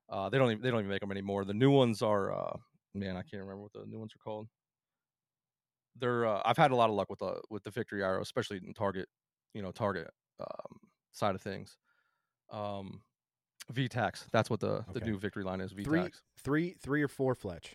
Uh, they don't even they don't even make them anymore. The new ones are uh, man, I can't remember what the new ones are called. They're uh, I've had a lot of luck with the with the Victory arrow, especially in target, you know, target um, side of things. Um, V TAX, that's what the, the Okay. new Victory line is. V Three, TAX. three, three or four Fletch.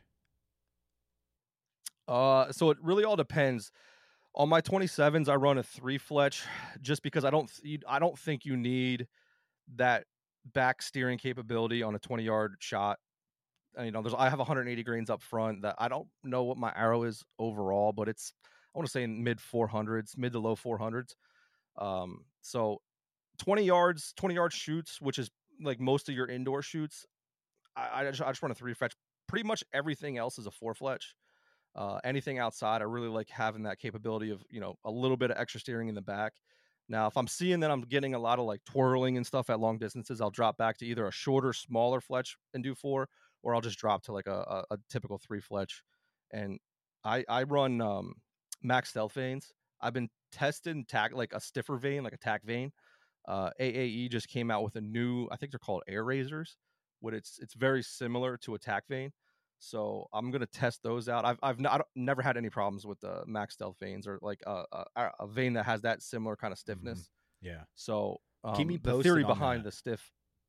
Uh, so it really all depends. On my twenty-sevens, I run a three Fletch, just because I don't th- I don't think you need that back steering capability on a twenty yard shot. And, you know, there's I have one hundred eighty grains up front that I don't know what my arrow is overall, but it's I want to say in mid four hundreds, mid to low four hundreds. Um, so twenty yards, twenty yard shoots, which is like most of your indoor shoots. I, I just I just run a three Fletch. Pretty much everything else is a four Fletch. Uh, anything outside, I really like having that capability of, you know, a little bit of extra steering in the back. Now, if I'm seeing that I'm getting a lot of like twirling and stuff at long distances, I'll drop back to either a shorter, smaller Fletch and do four, or I'll just drop to like a, a, a typical three Fletch. And I I run um, max stealth vanes. I've been testing tack like a stiffer vane, like a tack vane. Uh, A A E just came out with a new, I think they're called air razors, what it's it's very similar to a tack vane. So I'm gonna test those out. I've I've not, never had any problems with the max stealth vanes or like a, a a vane that has that similar kind of stiffness. Mm-hmm. Yeah. So um, Keep me the posted theory on behind that. the stiff.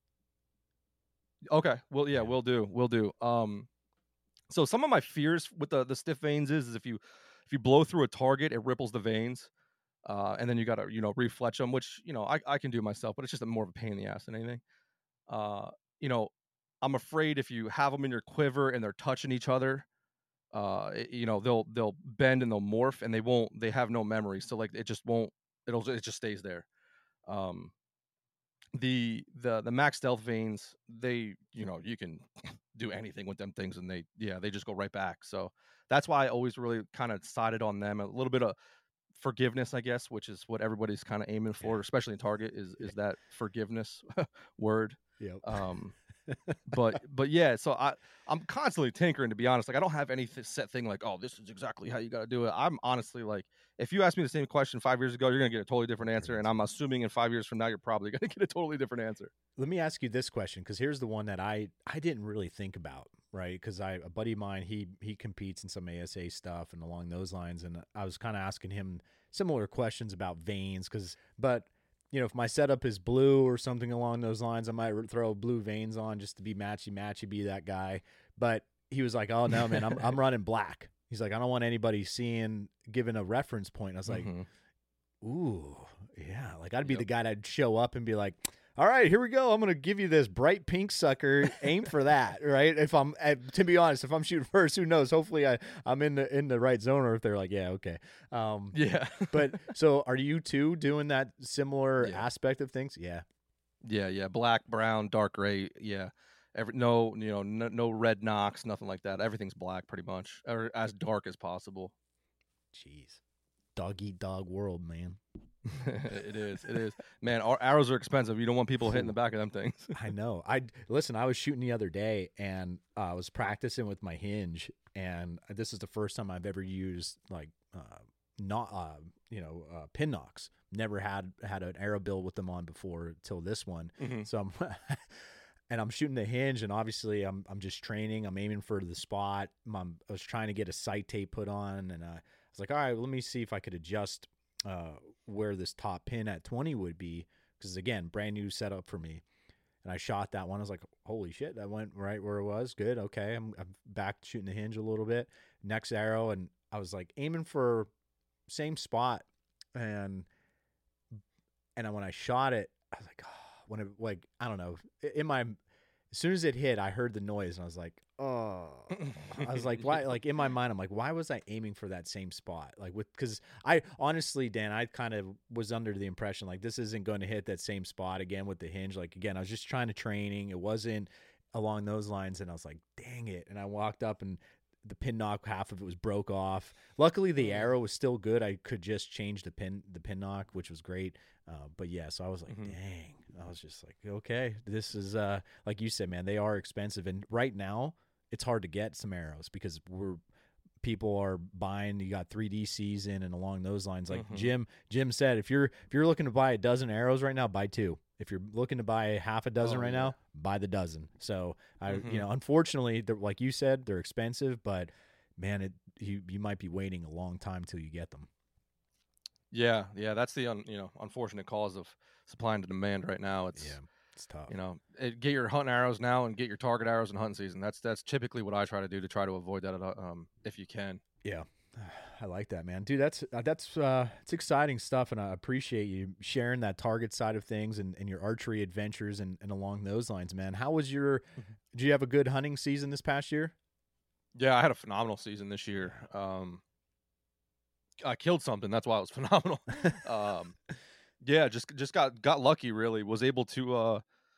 Okay, well yeah, Yeah. we'll do, we'll do. Um, so some of my fears with the the stiff vanes is, is if you if you blow through a target, it ripples the vanes, uh, and then you gotta you know refletch them, which you know I I can do myself, but it's just a more of a pain in the ass than anything. Uh, you know, I'm afraid if you have them in your quiver and they're touching each other, uh, it- you know, they'll they'll bend and they'll morph and they won't. They have no memory, so like it just won't. It'll it just stays there. Um, the the the max stealth vanes, they you know you can do anything with them things and they yeah they just go right back. So that's why I always really kind of sided on them. A little bit of forgiveness, I guess, which is what everybody's kind of aiming for, Yeah. especially in target, is is that forgiveness word. Yep. Um, but but yeah, so I I'm constantly tinkering, to be honest. Like I don't have any th- set thing like, oh, this is exactly how you got to do it. I'm honestly like, if you asked me the same question five years ago, you're gonna get a totally different answer, and I'm assuming in five years from now, you're probably gonna get a totally different answer. Let me ask you this question, because here's the one that I I didn't really think about, right? Because I a buddy of mine, he he competes in some A S A stuff and along those lines, and I was kind of asking him similar questions about vanes, because but. You know, if my setup is blue or something along those lines, I might throw blue vanes on just to be matchy matchy, be that guy. But he was like, "Oh no, man, I'm I'm running black." He's like, "I don't want anybody seeing, giving a reference point." I was like, Mhm. "Ooh, yeah." Like I'd be Yep. the guy that'd show up and be like, "All right, here we go. I'm gonna give you this bright pink sucker. Aim for that, right?" If I'm, to be honest, if I'm shooting first, who knows? Hopefully, I I'm in the in the right zone, or if they're like, "Yeah, okay." Um, Yeah, but so are you too doing that similar Yeah. aspect of things? Yeah. yeah, yeah. Black, brown, dark gray. Yeah, every no, you know, no, no red knocks, nothing like that. Everything's black, pretty much, or as dark as possible. Jeez. Dog eat dog world, man. It is, it is. Man, our arrows are expensive. You don't want people hitting the back of them things. I know. I listen. I was shooting the other day, and uh, I was practicing with my hinge, and this is the first time I've ever used like uh, not uh, you know uh, pin knocks. Never had had an arrow bill with them on before till this one. Mhm. So I'm and I'm shooting the hinge, and obviously I'm I'm just training. I'm aiming for the spot. I'm, I was trying to get a sight tape put on, and uh, I was like, all right, let me see if I could adjust uh, where this top pin at twenty would be, because again, brand new setup for me. And I shot that one. I was like, holy shit, that went right where it was. Good. Okay. I'm, I'm back shooting the hinge a little bit. Next arrow. And I was like aiming for same spot. And, and when I shot it, I was like, oh, when it, like, I don't know, in my, as soon as it hit, I heard the noise and I was like, oh, I was like, why? Like in my mind, I'm like, why was I aiming for that same spot? Like with, cause I honestly, Dan, I kind of was under the impression like this isn't going to hit that same spot again with the hinge. Like again, I was just trying to training. It wasn't along those lines. And I was like, dang it. And I walked up and the pin knock, half of it was broke off. Luckily the arrow was still good. I could just change the pin, the pin knock, which was great. Uh, but yeah, so I was like, Mhm. dang, I was just like, okay, this is, uh, like you said, man, they are expensive. And right now it's hard to get some arrows because we're, people are buying, you got three D season and along those lines. Like Mhm. Jim, Jim said, if you're, if you're looking to buy a dozen arrows right now, buy two. If you're looking to buy half a dozen Oh, right yeah. now, buy the dozen. So I, Mhm. you know, unfortunately, they're, like you said, they're expensive, but man, it you you might be waiting a long time till you get them. Yeah, yeah, that's the un, you know unfortunate cause of supply and demand right now. It's Yeah, it's tough. you know it, get your hunting arrows now and get your target arrows in hunting season. That's that's typically what I try to do to try to avoid that at, um if you can. Yeah, I like that, man, dude. That's uh, that's uh, it's exciting stuff, and I appreciate you sharing that target side of things and, and your archery adventures and, and along those lines, man. How was your? Did you have a good hunting season this past year? Yeah, I had a phenomenal season this year. Um, I killed something. That's why it was phenomenal. um, yeah, just just got got lucky. Really, was able to uh,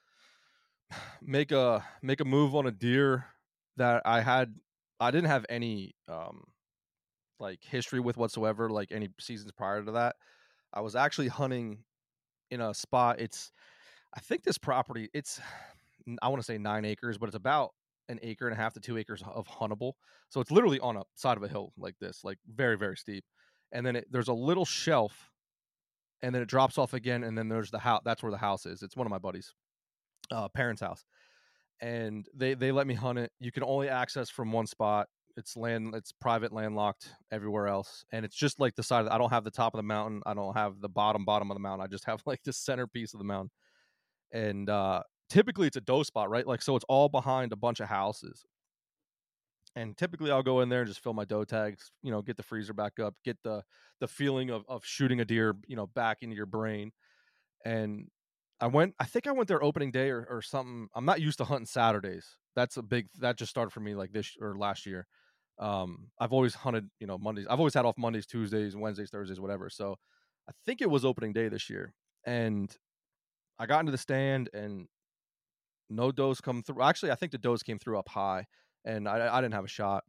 make a make a move on a deer that I had. I didn't have any um, like history with whatsoever. Like any seasons prior to that, I was actually hunting in a spot. It's I think this property. It's I want to say nine acres, but it's about an acre and a half to two acres of huntable. So it's literally on a side of a hill like this, like very very steep. And then it, there's a little shelf, and then it drops off again, and then there's the house. That's where the house is. It's one of my buddies' uh, parents' house, and they they let me hunt it. You can only access from one spot. It's land. It's private, landlocked everywhere else, and it's just like the side. Of the, I don't have the top of the mountain. I don't have the bottom bottom of the mountain. I just have like the centerpiece of the mountain, and uh, typically it's a doe spot, right? Like so, it's all behind a bunch of houses. And typically I'll go in there and just fill my doe tags, you know, get the freezer back up, get the the feeling of of shooting a deer, you know, back into your brain. And I went, I think I went there opening day or, or something. I'm not used to hunting Saturdays. That's a big, that just started for me like this or last year. Um, I've always hunted, you know, Mondays. I've always had off Mondays, Tuesdays, Wednesdays, Thursdays, whatever. So I think it was opening day this year. And I got into the stand and no does come through. Actually, I think the does came through up high, and I, I didn't have a shot.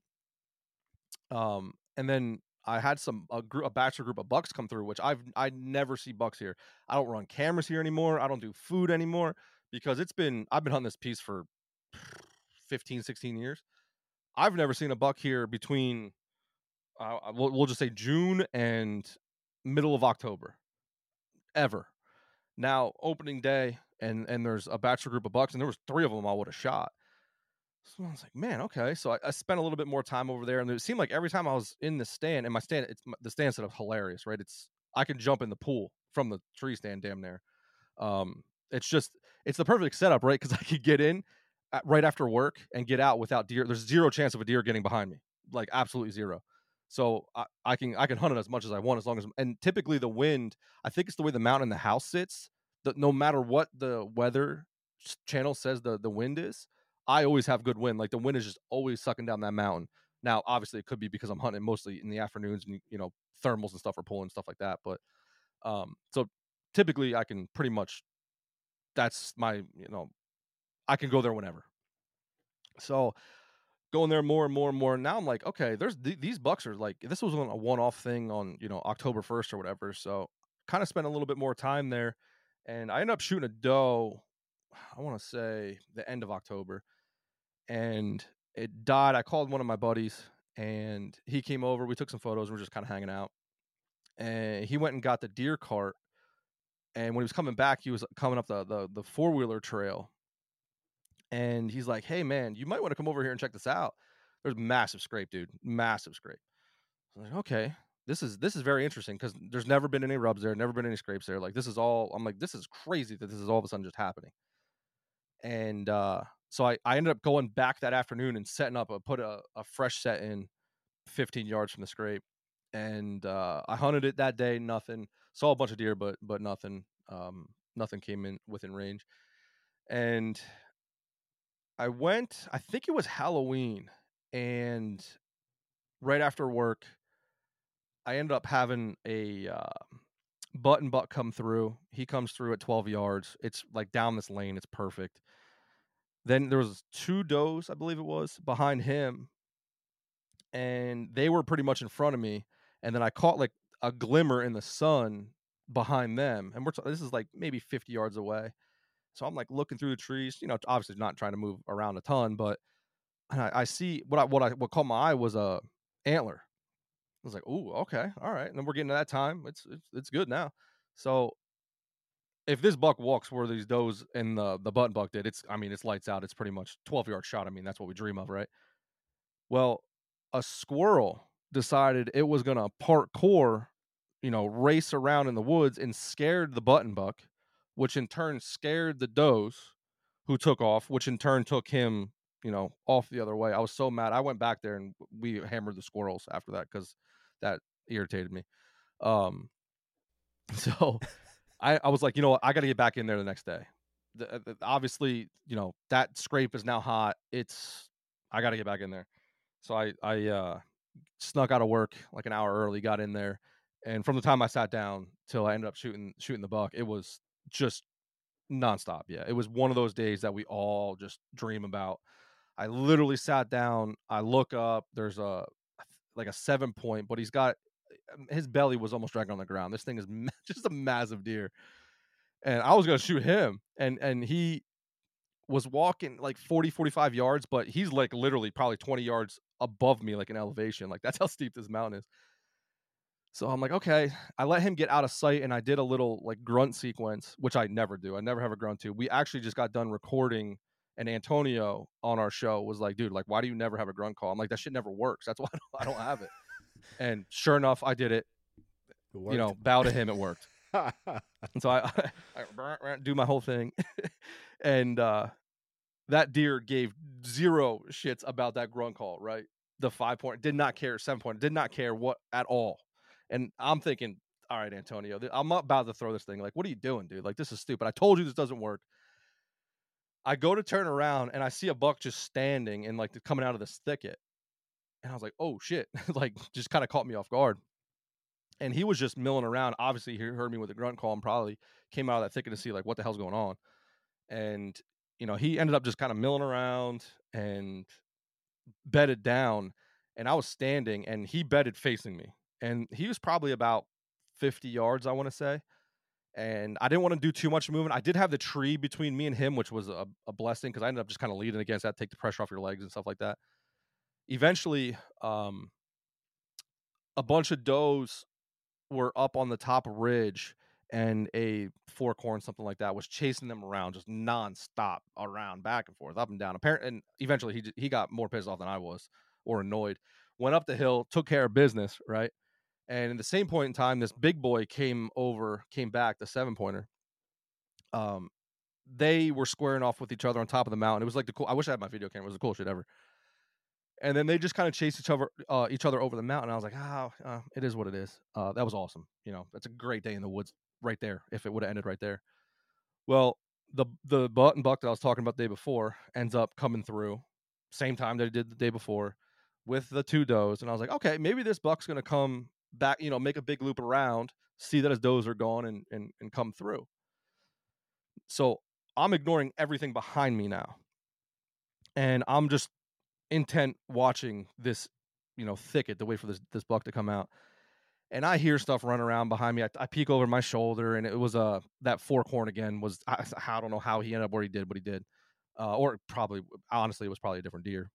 Um, and then I had some a group, a bachelor group of bucks come through, which I've I never see bucks here. I don't run cameras here anymore. I don't do food anymore because it's been I've been hunting this piece for fifteen, sixteen years. I've never seen a buck here between uh, we'll, we'll just say June and middle of October ever. Now opening day and and there's a bachelor group of bucks and there was three of them I would have shot. So I was like, man, okay. So I, I spent a little bit more time over there, and it seemed like every time I was in the stand, and my stand, it's the stand set up hilarious, right? It's I can jump in the pool from the tree stand, damn near. Um, it's just it's the perfect setup, right? Because I could get in at, right after work and get out without deer. There's zero chance of a deer getting behind me, like absolutely zero. So I, I can I can hunt it as much as I want as long as and typically the wind. I think it's the way the mountain and the house sits. That no matter what the weather channel says the the wind is. I always have good wind. Like the wind is just always sucking down that mountain. Now, obviously, it could be because I'm hunting mostly in the afternoons, and you know, thermals and stuff are pulling stuff like that. But um, so typically, I can pretty much. That's my, you know, I can go there whenever. So going there more and more and more. Now I'm like, okay, there's th- these bucks are like this was a one-off thing on you know October first or whatever. So kind of spent a little bit more time there, and I ended up shooting a doe. I want to say the end of October. And it died. I called one of my buddies and he came over. We took some photos. We are just kind of hanging out. And he went and got the deer cart. And when he was coming back, he was coming up the the, the four wheeler trail. And he's like, "Hey man, you might want to come over here and check this out. There's massive scrape, dude. Massive scrape." I was like, "Okay, this is this is very interesting because there's never been any rubs there, never been any scrapes there. Like this is all. I'm like, this is crazy that this is all of a sudden just happening." And uh, so I, I ended up going back that afternoon and setting up a put a, a fresh set in fifteen yards from the scrape. And uh, I hunted it that day, nothing. Saw a bunch of deer, but but nothing. Um, nothing came in within range. And I went, I think it was Halloween, and right after work, I ended up having a uh, button buck come through. He comes through at twelve yards. It's like down this lane. It's perfect. Then there was two does, I believe it was, behind him, and they were pretty much in front of me. And then I caught like a glimmer in the sun behind them, and we're t- this is like maybe fifty yards away. So I'm like looking through the trees, you know, obviously not trying to move around a ton, but I, I see what I what I what caught my eye was a antler. I was like, "Ooh, okay, all right." And then we're getting to that time. It's it's it's good now. So if this buck walks where these does and the the button buck did, it's I mean, it's lights out. It's pretty much twelve yard shot. I mean, that's what we dream of, right? Well, a squirrel decided it was gonna parkour, you know, race around in the woods and scared the button buck, which in turn scared the does, who took off, which in turn took him, you know, off the other way. I was so mad. I went back there and we hammered the squirrels after that because that irritated me. Um, so I, I was like, you know what, I got to get back in there the next day. The, the, obviously, you know, that scrape is now hot. It's I got to get back in there. So I I uh, snuck out of work like an hour early, got in there, and from the time I sat down till I ended up shooting shooting the buck, it was just nonstop. Yeah, it was one of those days that we all just dream about. I literally sat down. I look up. There's a like a seven point, but he's got his belly was almost dragging on the ground. This thing is ma- just a massive deer, and I was gonna shoot him, and and he was walking like forty, forty-five yards, but he's like literally probably twenty yards above me, like in elevation. Like that's how steep this mountain is. So I'm like, okay, I let him get out of sight, and I did a little like grunt sequence, which I never do. I never have a grunt to. We actually just got done recording, and Antonio on our show was like, dude, like, why do you never have a grunt call? I'm like, that shit never works. That's why I don't, I don't have it. And sure enough, I did it. It worked. You know, bow to him, it worked. And so I, I, I do my whole thing. And uh, that deer gave zero shits about that grunt call, right? The five point, did not care, seven point, did not care what at all. And I'm thinking, all right, Antonio, I'm about to throw this thing. Like, what are you doing, dude? Like, this is stupid. I told you this doesn't work. I go to turn around and I see a buck just standing and like coming out of this thicket. And I was like, oh shit, like just kind of caught me off guard. And he was just milling around. Obviously, he heard me with a grunt call and probably came out of that thicket to see like what the hell's going on. And, you know, he ended up just kind of milling around and bedded down. And I was standing and he bedded facing me. And he was probably about fifty yards, I want to say. And I didn't want to do too much movement. I did have the tree between me and him, which was a, a blessing because I ended up just kind of leaning against that, take the pressure off your legs and stuff like that. Eventually, um, a bunch of does were up on the top ridge, and a fork horn, something like that, was chasing them around, just nonstop around, back and forth, up and down. Apparently, and eventually, he he got more pissed off than I was, or annoyed. Went up the hill, took care of business, right? And in the same point in time, this big boy came over, came back, the seven pointer. Um, they were squaring off with each other on top of the mountain. It was like the cool. I wish I had my video camera. It was the coolest shit ever. And then they just kind of chased each other, uh, each other over the mountain. I was like, oh, uh, it is what it is. Uh, that was awesome. You know, that's a great day in the woods right there. If it would have ended right there. Well, the the button buck that I was talking about the day before ends up coming through, same time that it did the day before, with the two does. And I was like, okay, maybe this buck's gonna come back, you know, make a big loop around, see that his does are gone, and and and come through. So I'm ignoring everything behind me now, and I'm just intent watching this, you know, thicket to wait for this this buck to come out. And I hear stuff run around behind me. I, I peek over my shoulder, and it was uh that fork horn again. Was I, I don't know how he ended up where he did, but he did, uh, or probably honestly it was probably a different deer.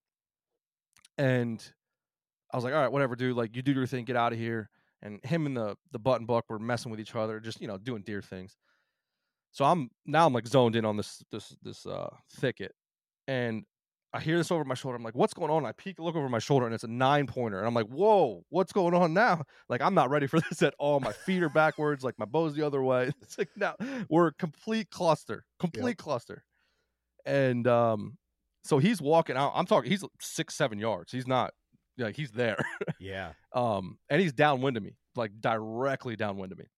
And I was like, all right, whatever, dude. Like, you do your thing, get out of here. And him and the the button buck were messing with each other, just, you know, doing deer things. So I'm now I'm like zoned in on this this this uh thicket, and I hear this over my shoulder. I'm like, what's going on? And I peek, look over my shoulder, and it's a nine pointer. And I'm like, whoa, what's going on now? Like, I'm not ready for this at all. My feet are backwards, like my bow's the other way. It's like, now we're a complete cluster, complete yep. cluster. And um, so he's walking out. I'm talking, he's six, seven yards. He's not like he's there. Yeah. um, and he's downwind of me, like directly downwind of me.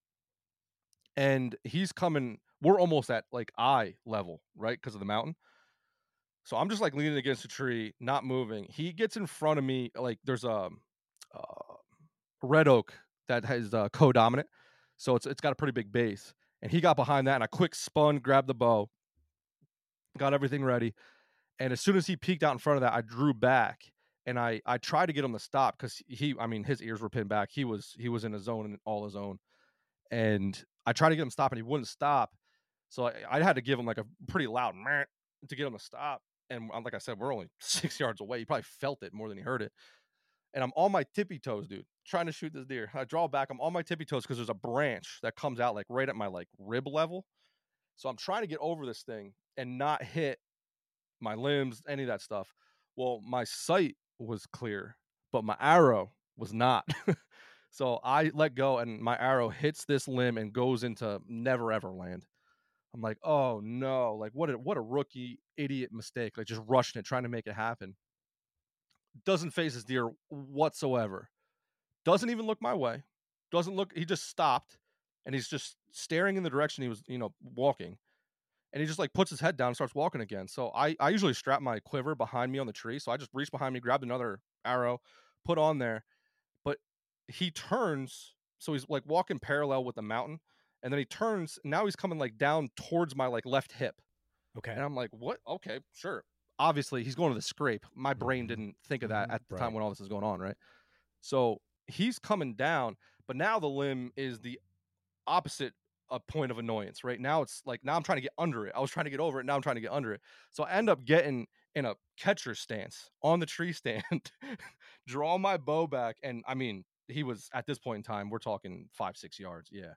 And he's coming, we're almost at like eye level, right? Because of the mountain. So I'm just like leaning against a tree, not moving. He gets in front of me. Like, there's a, a red oak that has uh, co-dominant. So it's it's got a pretty big base. And he got behind that, and I quick spun, grabbed the bow, got everything ready. And as soon as he peeked out in front of that, I drew back, and I, I tried to get him to stop because he, I mean, his ears were pinned back. He was he was in his zone and all his own. And I tried to get him to stop, and he wouldn't stop. So I, I had to give him like a pretty loud meh to get him to stop. And like I said, we're only six yards away. He probably felt it more than he heard it. And I'm on my tippy toes, dude, trying to shoot this deer. I draw back. I'm on my tippy toes because there's a branch that comes out like right at my like rib level. So I'm trying to get over this thing and not hit my limbs, any of that stuff. Well, my sight was clear, but my arrow was not. So I let go, and my arrow hits this limb and goes into never ever land. I'm like, oh no, like what a what a rookie idiot mistake, like just rushing it, trying to make it happen. Doesn't phase his deer whatsoever. Doesn't even look my way. Doesn't look, he just stopped and he's just staring in the direction he was, you know, walking. And he just like puts his head down and starts walking again. So I, I usually strap my quiver behind me on the tree. So I just reached behind me, grabbed another arrow, put on there. But he turns, so he's like walking parallel with the mountain. And then he turns, and now he's coming like down towards my like left hip. Okay. And I'm like, what? Okay, sure. Obviously, he's going to the scrape. My brain didn't think of that at the Right. time when all this is going on, right? So he's coming down, but now the limb is the opposite a point of annoyance. Right now, it's like now I'm trying to get under it. I was trying to get over it. Now I'm trying to get under it. So I end up getting in a catcher stance on the tree stand, draw my bow back, and I mean, he was at this point in time, we're talking five, six yards, yeah.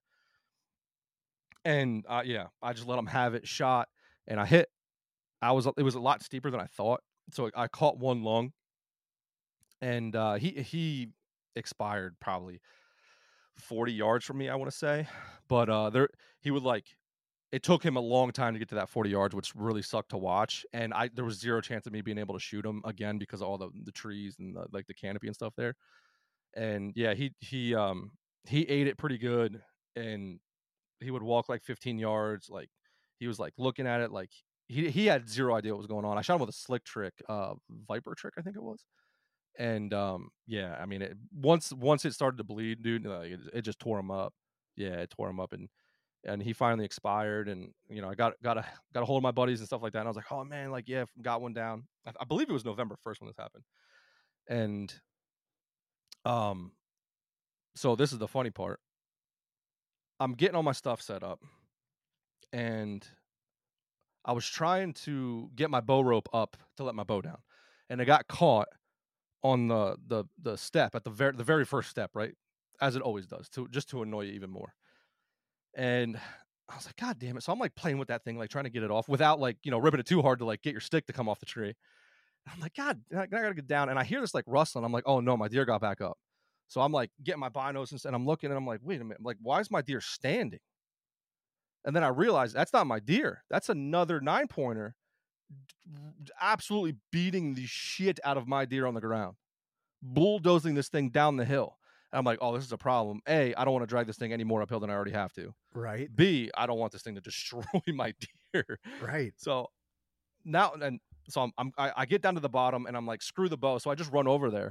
And uh, yeah, I just let him have it, shot, and I hit. I was it was a lot steeper than I thought, so I caught one lung, and uh, he he expired probably forty yards from me, I want to say, but uh, there he would like. It took him a long time to get to that forty yards, which really sucked to watch, and I there was zero chance of me being able to shoot him again because of all the the trees and the, like the canopy and stuff there. And yeah, he he um he ate it pretty good, and he would walk like fifteen yards, like he was like looking at it like he he had zero idea what was going on. I shot him with a slick trick, uh viper trick, I think it was. And um yeah, I mean it, once once it started to bleed, dude, like it, it just tore him up. Yeah, it tore him up, and and he finally expired, and you know I got got a got a hold of my buddies and stuff like that, and I was like, oh man, like yeah, got one down. I, I believe it was November first when this happened. And um so this is the funny part. I'm getting all my stuff set up, and I was trying to get my bow rope up to let my bow down, and I got caught on the the the step at the very the very first step, right, as it always does, to just to annoy you even more. And I was like, God damn it! So I'm like playing with that thing, like trying to get it off without like you know ripping it too hard to like get your stick to come off the tree. And I'm like, God, I gotta get down, and I hear this like rustling. I'm like, oh no, my deer got back up. So I'm like getting my binos and, and I'm looking, and I'm like, wait a minute, like why is my deer standing? And then I realized that's not my deer. That's another nine pointer absolutely beating the shit out of my deer on the ground, bulldozing this thing down the hill. And I'm like, oh, this is a problem. A, I don't want to drag this thing any more uphill than I already have to. Right. B, I don't want this thing to destroy my deer. Right. So now, and so I'm, I'm I, I get down to the bottom, and I'm like, screw the bow. So I just run over there,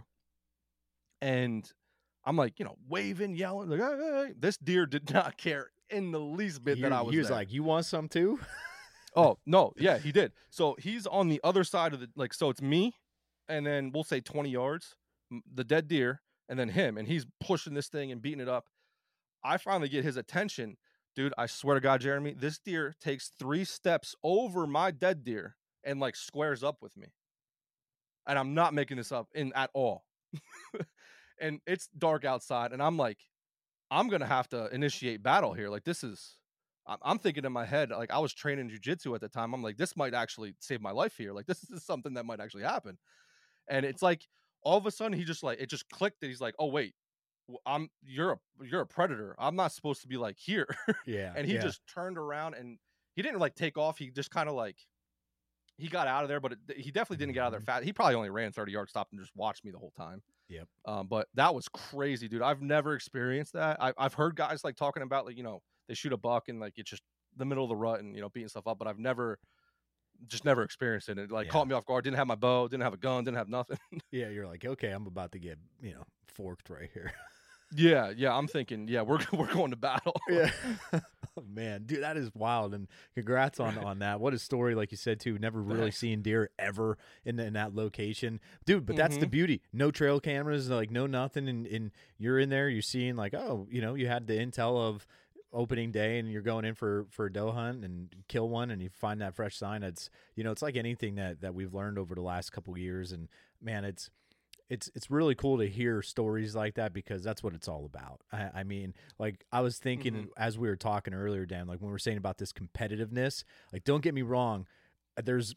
and I'm like, you know, waving, yelling, like, hey, hey, hey. This deer did not care in the least bit He, that I was he was there. like, you want some too? Oh, no. Yeah, he did. So he's on the other side of the, like, so it's me, and then we'll say twenty yards, the dead deer, and then him. And he's pushing this thing and beating it up. I finally get his attention. Dude, I swear to God, Jeremy, this deer takes three steps over my dead deer and, like, squares up with me. And I'm not making this up in at all. And it's dark outside, and I'm like, I'm going to have to initiate battle here. Like, this is, I'm thinking in my head, like I was training jiu-jitsu at the time. I'm like, this might actually save my life here. Like, this is something that might actually happen. And it's like, all of a sudden he just like, it just clicked that he's like, oh wait, I'm, you're a, you're a predator. I'm not supposed to be like here. Yeah. And he yeah. just turned around, and he didn't like take off. He just kind of like, he got out of there, but it, he definitely didn't get out of there fast. He probably only ran thirty yards, stopped and just watched me the whole time. Yep. Um, but that was crazy, dude. I've never experienced that. I, I've heard guys like talking about like, you know, they shoot a buck and like it's just the middle of the rut and, you know, beating stuff up, but I've never, just never experienced it. It like Yeah. caught me off guard. Didn't have my bow, didn't have a gun, didn't have nothing. Yeah. You're like, okay, I'm about to get, you know, forked right here. Yeah. Yeah. I'm thinking, yeah, we're, we're going to battle. Yeah. Oh, man, dude, that is wild. And congrats on, on that. What a story. Like you said, too, never really Thanks. seen deer ever in, in that location, dude. But that's the Mhm. beauty. No trail cameras, like no nothing. And, and you're in there, you're seeing like, oh, you know, you had the intel of opening day and you're going in for, for a doe hunt and kill one and you find that fresh sign. It's, you know, it's like anything that, that we've learned over the last couple of years. And man, it's, it's it's really cool to hear stories like that because that's what it's all about. I, I mean, like I was thinking Mhm. as we were talking earlier, Dan, like when we were saying about this competitiveness, like don't get me wrong, there's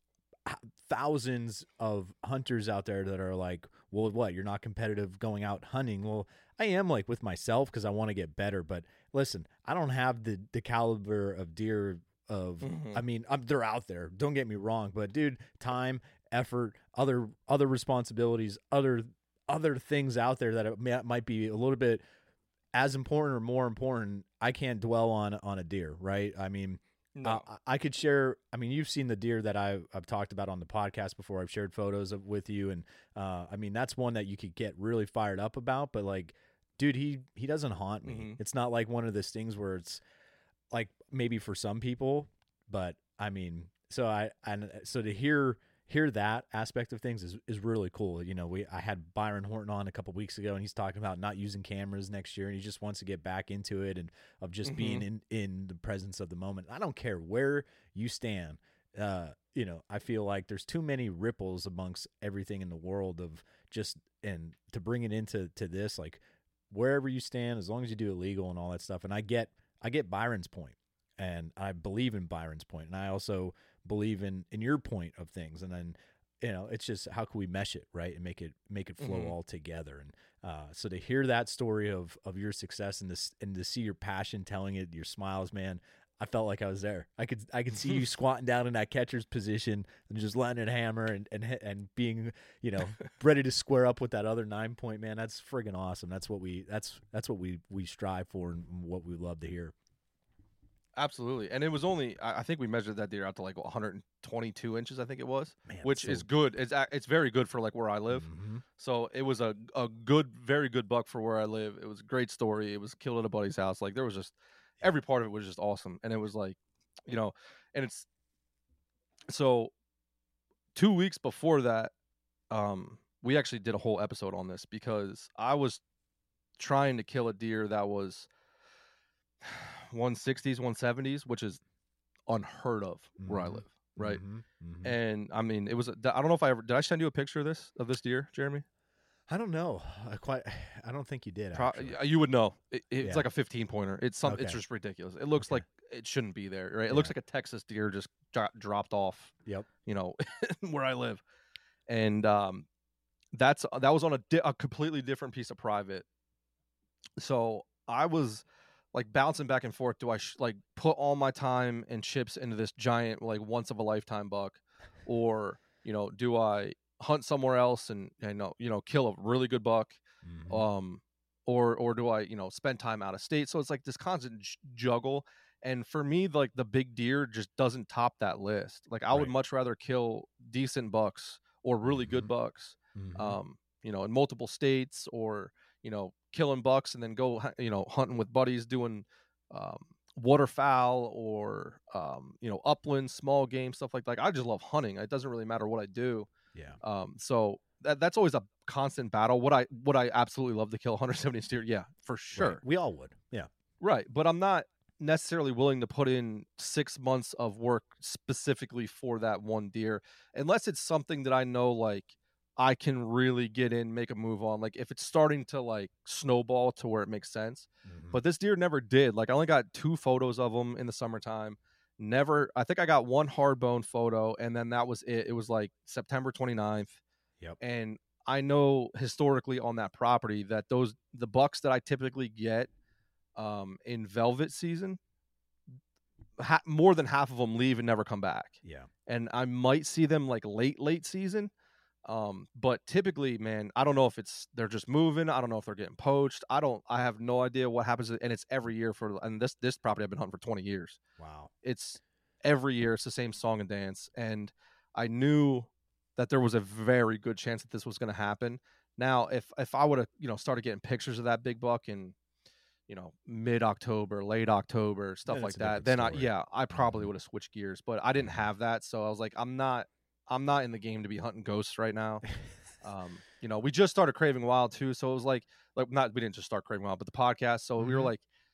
thousands of hunters out there that are like, well, what, you're not competitive going out hunting? Well, I am, like, with myself because I want to get better. But listen, I don't have the the caliber of deer of, Mhm. I mean, I'm, they're out there. Don't get me wrong, but dude, time, effort, other other responsibilities, other other things out there that it may, might be a little bit as important or more important. I can't dwell on on a deer, right? I mean. No. Uh, I could share. I mean, you've seen the deer that I've, I've talked about on the podcast before. I've shared photos of with you, and uh, I mean, that's one that you could get really fired up about. But like, dude, he he doesn't haunt me. Mhm. It's not like one of those things where it's like maybe for some people, but I mean, so I and so to hear hear that aspect of things is, is really cool. You know, we I had Byron Horton on a couple weeks ago, and he's talking about not using cameras next year, and he just wants to get back into it and of just Mhm. being in, in the presence of the moment. I don't care where you stand. Uh, you know, I feel like there's too many ripples amongst everything in the world of just, and to bring it into to this, like wherever you stand, as long as you do it legal and all that stuff. And I get I get Byron's point, and I believe in Byron's point, and I also believe in in your point of things. And then, you know, it's just how can we mesh it right and make it make it flow Mhm. all together. And uh so to hear that story of of your success and this and to see your passion telling it, your smiles, man, I felt like I was there. I could I could see you squatting down in that catcher's position and just letting it hammer and and hit- and being, you know, ready to square up with that other nine point. Man, that's friggin' awesome. That's what we that's that's what we we strive for and what we love to hear. Absolutely. And it was only, I I think we measured that deer out to like one hundred twenty-two inches, I think it was, Man, which so- is good. It's ac- it's very good for like where I live. Mhm. So it was a, a good, very good buck for where I live. It was a great story. It was killed at a buddy's house. Like there was just, every part of it was just awesome. And it was like, you know, and it's, so two weeks before that, um, we actually did a whole episode on this because I was trying to kill a deer that was one sixties, one seventies, which is unheard of where I Mhm. live, right? Mhm. Mhm. And I mean, it was. a- I don't know if I ever did. I send you a picture of this of this deer, Jeremy? I don't know. I quite. I don't think you did. Pro- actually. you would know. It, it's Yeah. like a fifteen pointer. It's some. It's Okay. just ridiculous. It looks Okay. like it shouldn't be there, right? It looks Yeah. like a Texas deer just dro- dropped off. Yep. You know, where I live, and um, that's that was on a di- a completely different piece of private. So I was like bouncing back and forth. Do I sh- like put all my time and chips into this giant like once of a lifetime buck, or you know, do I hunt somewhere else and and know you know kill a really good buck, Mhm. um, or or do I you know spend time out of state? So it's like this constant j- juggle. And for me, like the big deer just doesn't top that list. Like I would Right. much rather kill decent bucks or really good Mhm. bucks, Mhm. um, you know, in multiple states, or you know, killing bucks and then go, hu- you know, hunting with buddies, doing um, waterfowl or um, you know, upland, small game stuff like that. I just love hunting. It doesn't really matter what I do. Yeah. Um, so that that's always a constant battle. Would I would I absolutely love to kill one hundred seventy deer? Yeah, for sure. Right. We all would. Yeah. Right, but I'm not necessarily willing to put in six months of work specifically for that one deer, unless it's something that I know like I can really get in, make a move on. Like if it's starting to like snowball to where it makes sense. Mhm. But this deer never did. Like I only got two photos of him in the summertime. Never. I think I got one hard bone photo, and then that was it. It was like September twenty-ninth. Yep. And I know historically on that property that those the bucks that I typically get um, in velvet season, ha- more than half of them leave and never come back. Yeah. And I might see them like late, late season. Um, but typically, man, I don't know if it's they're just moving. I don't know if they're getting poached. I don't. I have no idea what happens. And it's every year for. And this this property I've been hunting for twenty years. Wow. It's every year. It's the same song and dance. And I knew that there was a very good chance that this was going to happen. Now, if if I would have you know started getting pictures of that big buck in you know mid October, late October, stuff Then like it's a that, different then I story. yeah I probably Mhm. would have switched gears. But I didn't Mhm. have that, so I was like, I'm not I'm not in the game to be hunting ghosts right now. Um, you know, we just started Craving Wild too, so it was like, like not we didn't just start Craving Wild, but the podcast. So we were Mhm. like,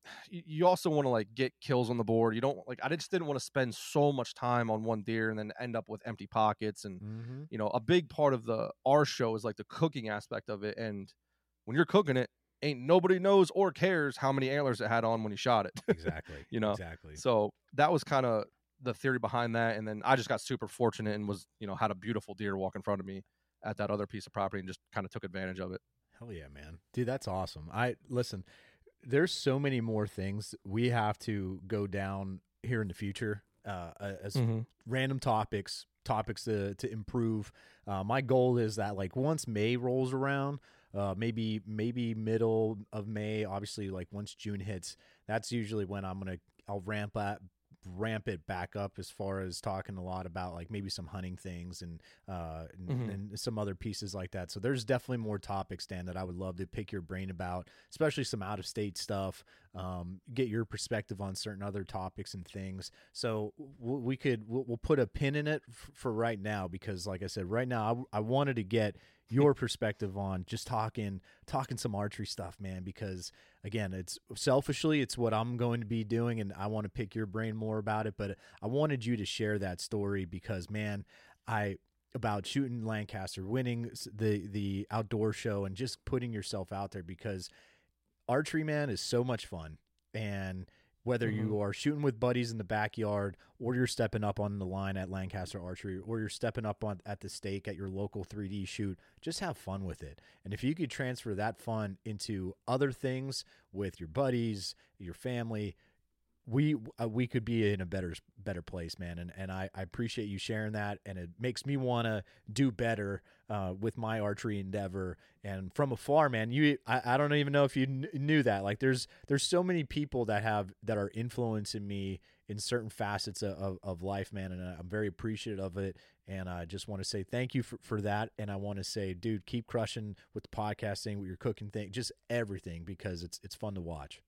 you, you also want to like get kills on the board. You don't like, I just didn't want to spend so much time on one deer and then end up with empty pockets. And, Mm-hmm. you know, a big part of the, our show is like the cooking aspect of it. And when you're cooking it, ain't nobody knows or cares how many antlers it had on when you shot it. Exactly. You know, exactly. So that was kind of the theory behind that. And then I just got super fortunate and was, you know, had a beautiful deer walk in front of me at that other piece of property and just kind of took advantage of it. Hell yeah, man. Dude, that's awesome. I listen, there's so many more things we have to go down here in the future, uh, as Mm-hmm. random topics, topics to, to improve. Uh, my goal is that like once May rolls around, uh, maybe, maybe middle of May, obviously like once June hits, that's usually when I'm going to, I'll ramp up, ramp it back up as far as talking a lot about like maybe some hunting things and uh and, Mm-hmm. and some other pieces like that. So there's definitely more topics, Dan, that I would love to pick your brain about, especially some out of state stuff, um get your perspective on certain other topics and things. So w- we could we'll, we'll put a pin in it f- for right now, because like I said, right now I, I wanted to get your perspective on just talking talking some archery stuff, man, because again, it's selfishly, it's what I'm going to be doing, and I want to pick your brain more about it. But I wanted you to share that story because, man, I about shooting Lancaster, winning the the outdoor show, and just putting yourself out there, because archery, man, is so much fun. And whether Mm-hmm. you are shooting with buddies in the backyard, or you're stepping up on the line at Lancaster Archery, or you're stepping up on at the stake at your local three D shoot, just have fun with it. And if you could transfer that fun into other things with your buddies, your family, we uh, we could be in a better better place, man. And and I, I appreciate you sharing that, and it makes me want to do better uh, with my archery endeavor. And from afar, man, you I, I don't even know if you kn- knew that. Like there's there's so many people that have that are influencing me in certain facets of, of, of life, man. And I'm very appreciative of it. And I just want to say thank you for, for that. And I want to say, dude, keep crushing with the podcasting, with your cooking thing, just everything, because it's it's fun to watch.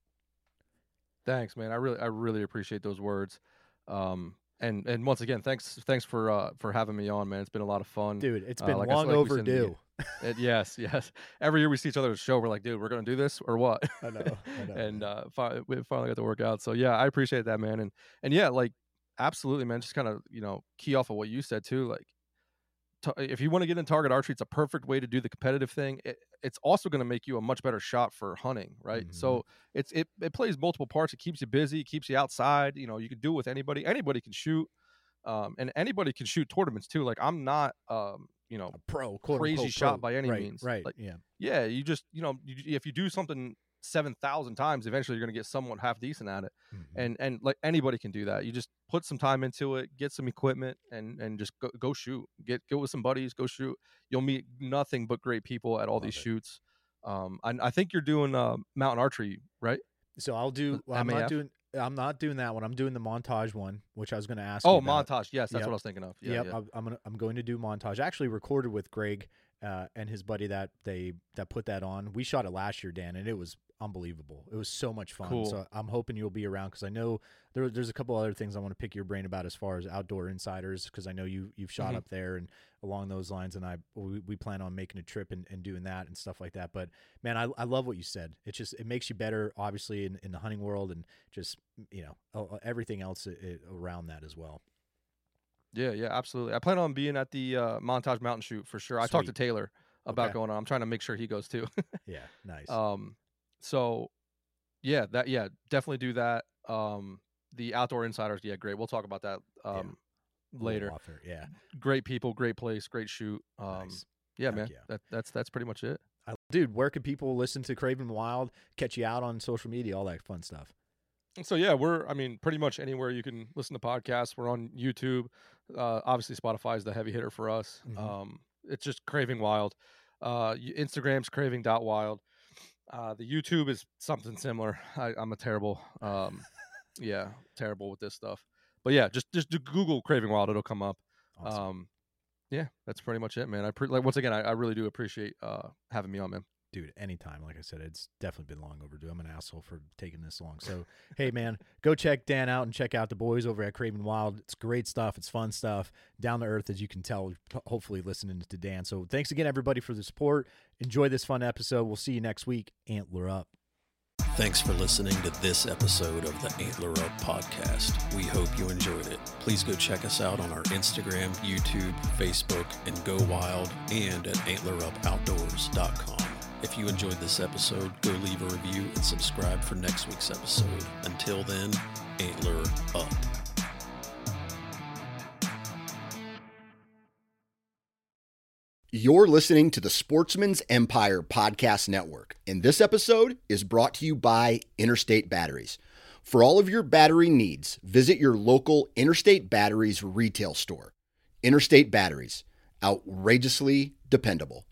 Thanks, man. I really, I really appreciate those words. Um, and and once again, thanks, thanks for uh for having me on, man. It's been a lot of fun, Dude, it's Uh, been like I- long like we said in the- overdue. It, yes, yes. Every year we see each other at a show, we're like, dude, we're gonna do this or what? I know, I know. and uh, fi- we finally got to work out. So yeah, I appreciate that, man. And and yeah, like absolutely, man. Just kind of you know key off of what you said too. Like, t- if you want to get in target archery, it's a perfect way to do the competitive thing. It, it's also going to make you a much better shot for hunting, right? Mhm. So it's it it plays multiple parts. It keeps you busy, keeps you outside. You know, you can do it with anybody. Anybody can shoot, um, and anybody can shoot tournaments too. Like I'm not, um, you know, A pro, quote crazy unquote shot pro. by any right, means. Right. Like, yeah. yeah, you just you know you, if you do something seven thousand times, eventually you're going to get somewhat half decent at it. Mhm. And and like anybody can do that. You just put some time into it, get some equipment, and and just go, go shoot. Get go with some buddies, go shoot. You'll meet nothing but great people at all Love these it. shoots. Um, I, I think you're doing uh, mountain archery, right? So I'll do. Uh, I'm M A not F? doing. I'm not doing that one. I'm doing the montage one, which I was going to ask. Oh, you about. montage. Yes, that's Yep. what I was thinking of. Yeah, yep. yeah. I'm I'm, gonna, I'm going to do montage. I actually recorded with Greg uh, and his buddy that they that put that on. We shot it last year, Dan, and it was unbelievable. It was so much fun. Cool. So I'm hoping you'll be around, because I know there, there's a couple other things I want to pick your brain about as far as outdoor insiders, because I know you you've shot Mhm. up there and along those lines, and I we, we plan on making a trip and, and doing that and stuff like that. But man, I, I love what you said. It just it makes you better, obviously, in, in the hunting world, and just you know uh, everything else i- i- around that as well. Yeah, yeah, absolutely. I plan on being at the uh, Montage Mountain Shoot for sure. I talked to Sweet. Taylor about Okay. going on. I'm trying to make sure he goes too. Yeah, nice. Um, so yeah, that yeah, definitely do that. Um, the Outdoor Insiders, yeah, great. We'll talk about that um A little later. off there, yeah. Great people, great place, great shoot. Um, Nice. yeah, Heck man, yeah. that that's that's pretty much it. I, dude, where can people listen to Craven Wild, catch you out on social media, all that fun stuff? So yeah, we're I mean pretty much anywhere you can listen to podcasts. We're on YouTube. Uh, obviously Spotify is the heavy hitter for us. Mhm. Um, it's just Craving Wild. Uh, y- Instagram's craving dot wild. Uh, the YouTube is something similar. I, I'm a terrible, um, yeah, terrible with this stuff. But yeah, just just do Google Craving Wild, it'll come up. Awesome. Um, yeah, that's pretty much it, man. I pre- like once again, I, I really do appreciate uh having me on, man. Dude, anytime. Like I said, it's definitely been long overdue. I'm an asshole for taking this long. So, hey, man, go check Dan out and check out the boys over at Craven Wild. It's great stuff. It's fun stuff. Down to earth, as you can tell, hopefully listening to Dan. So, thanks again, everybody, for the support. Enjoy this fun episode. We'll see you next week. Antler up. Thanks for listening to this episode of the Antler Up Podcast. We hope you enjoyed it. Please go check us out on our Instagram, YouTube, Facebook, and Go Wild, and at antler up outdoors dot com. If you enjoyed this episode, go leave a review and subscribe for next week's episode. Until then, Antler Up. You're listening to the Sportsman's Empire Podcast Network, and this episode is brought to you by Interstate Batteries. For all of your battery needs, visit your local Interstate Batteries retail store. Interstate Batteries, outrageously dependable.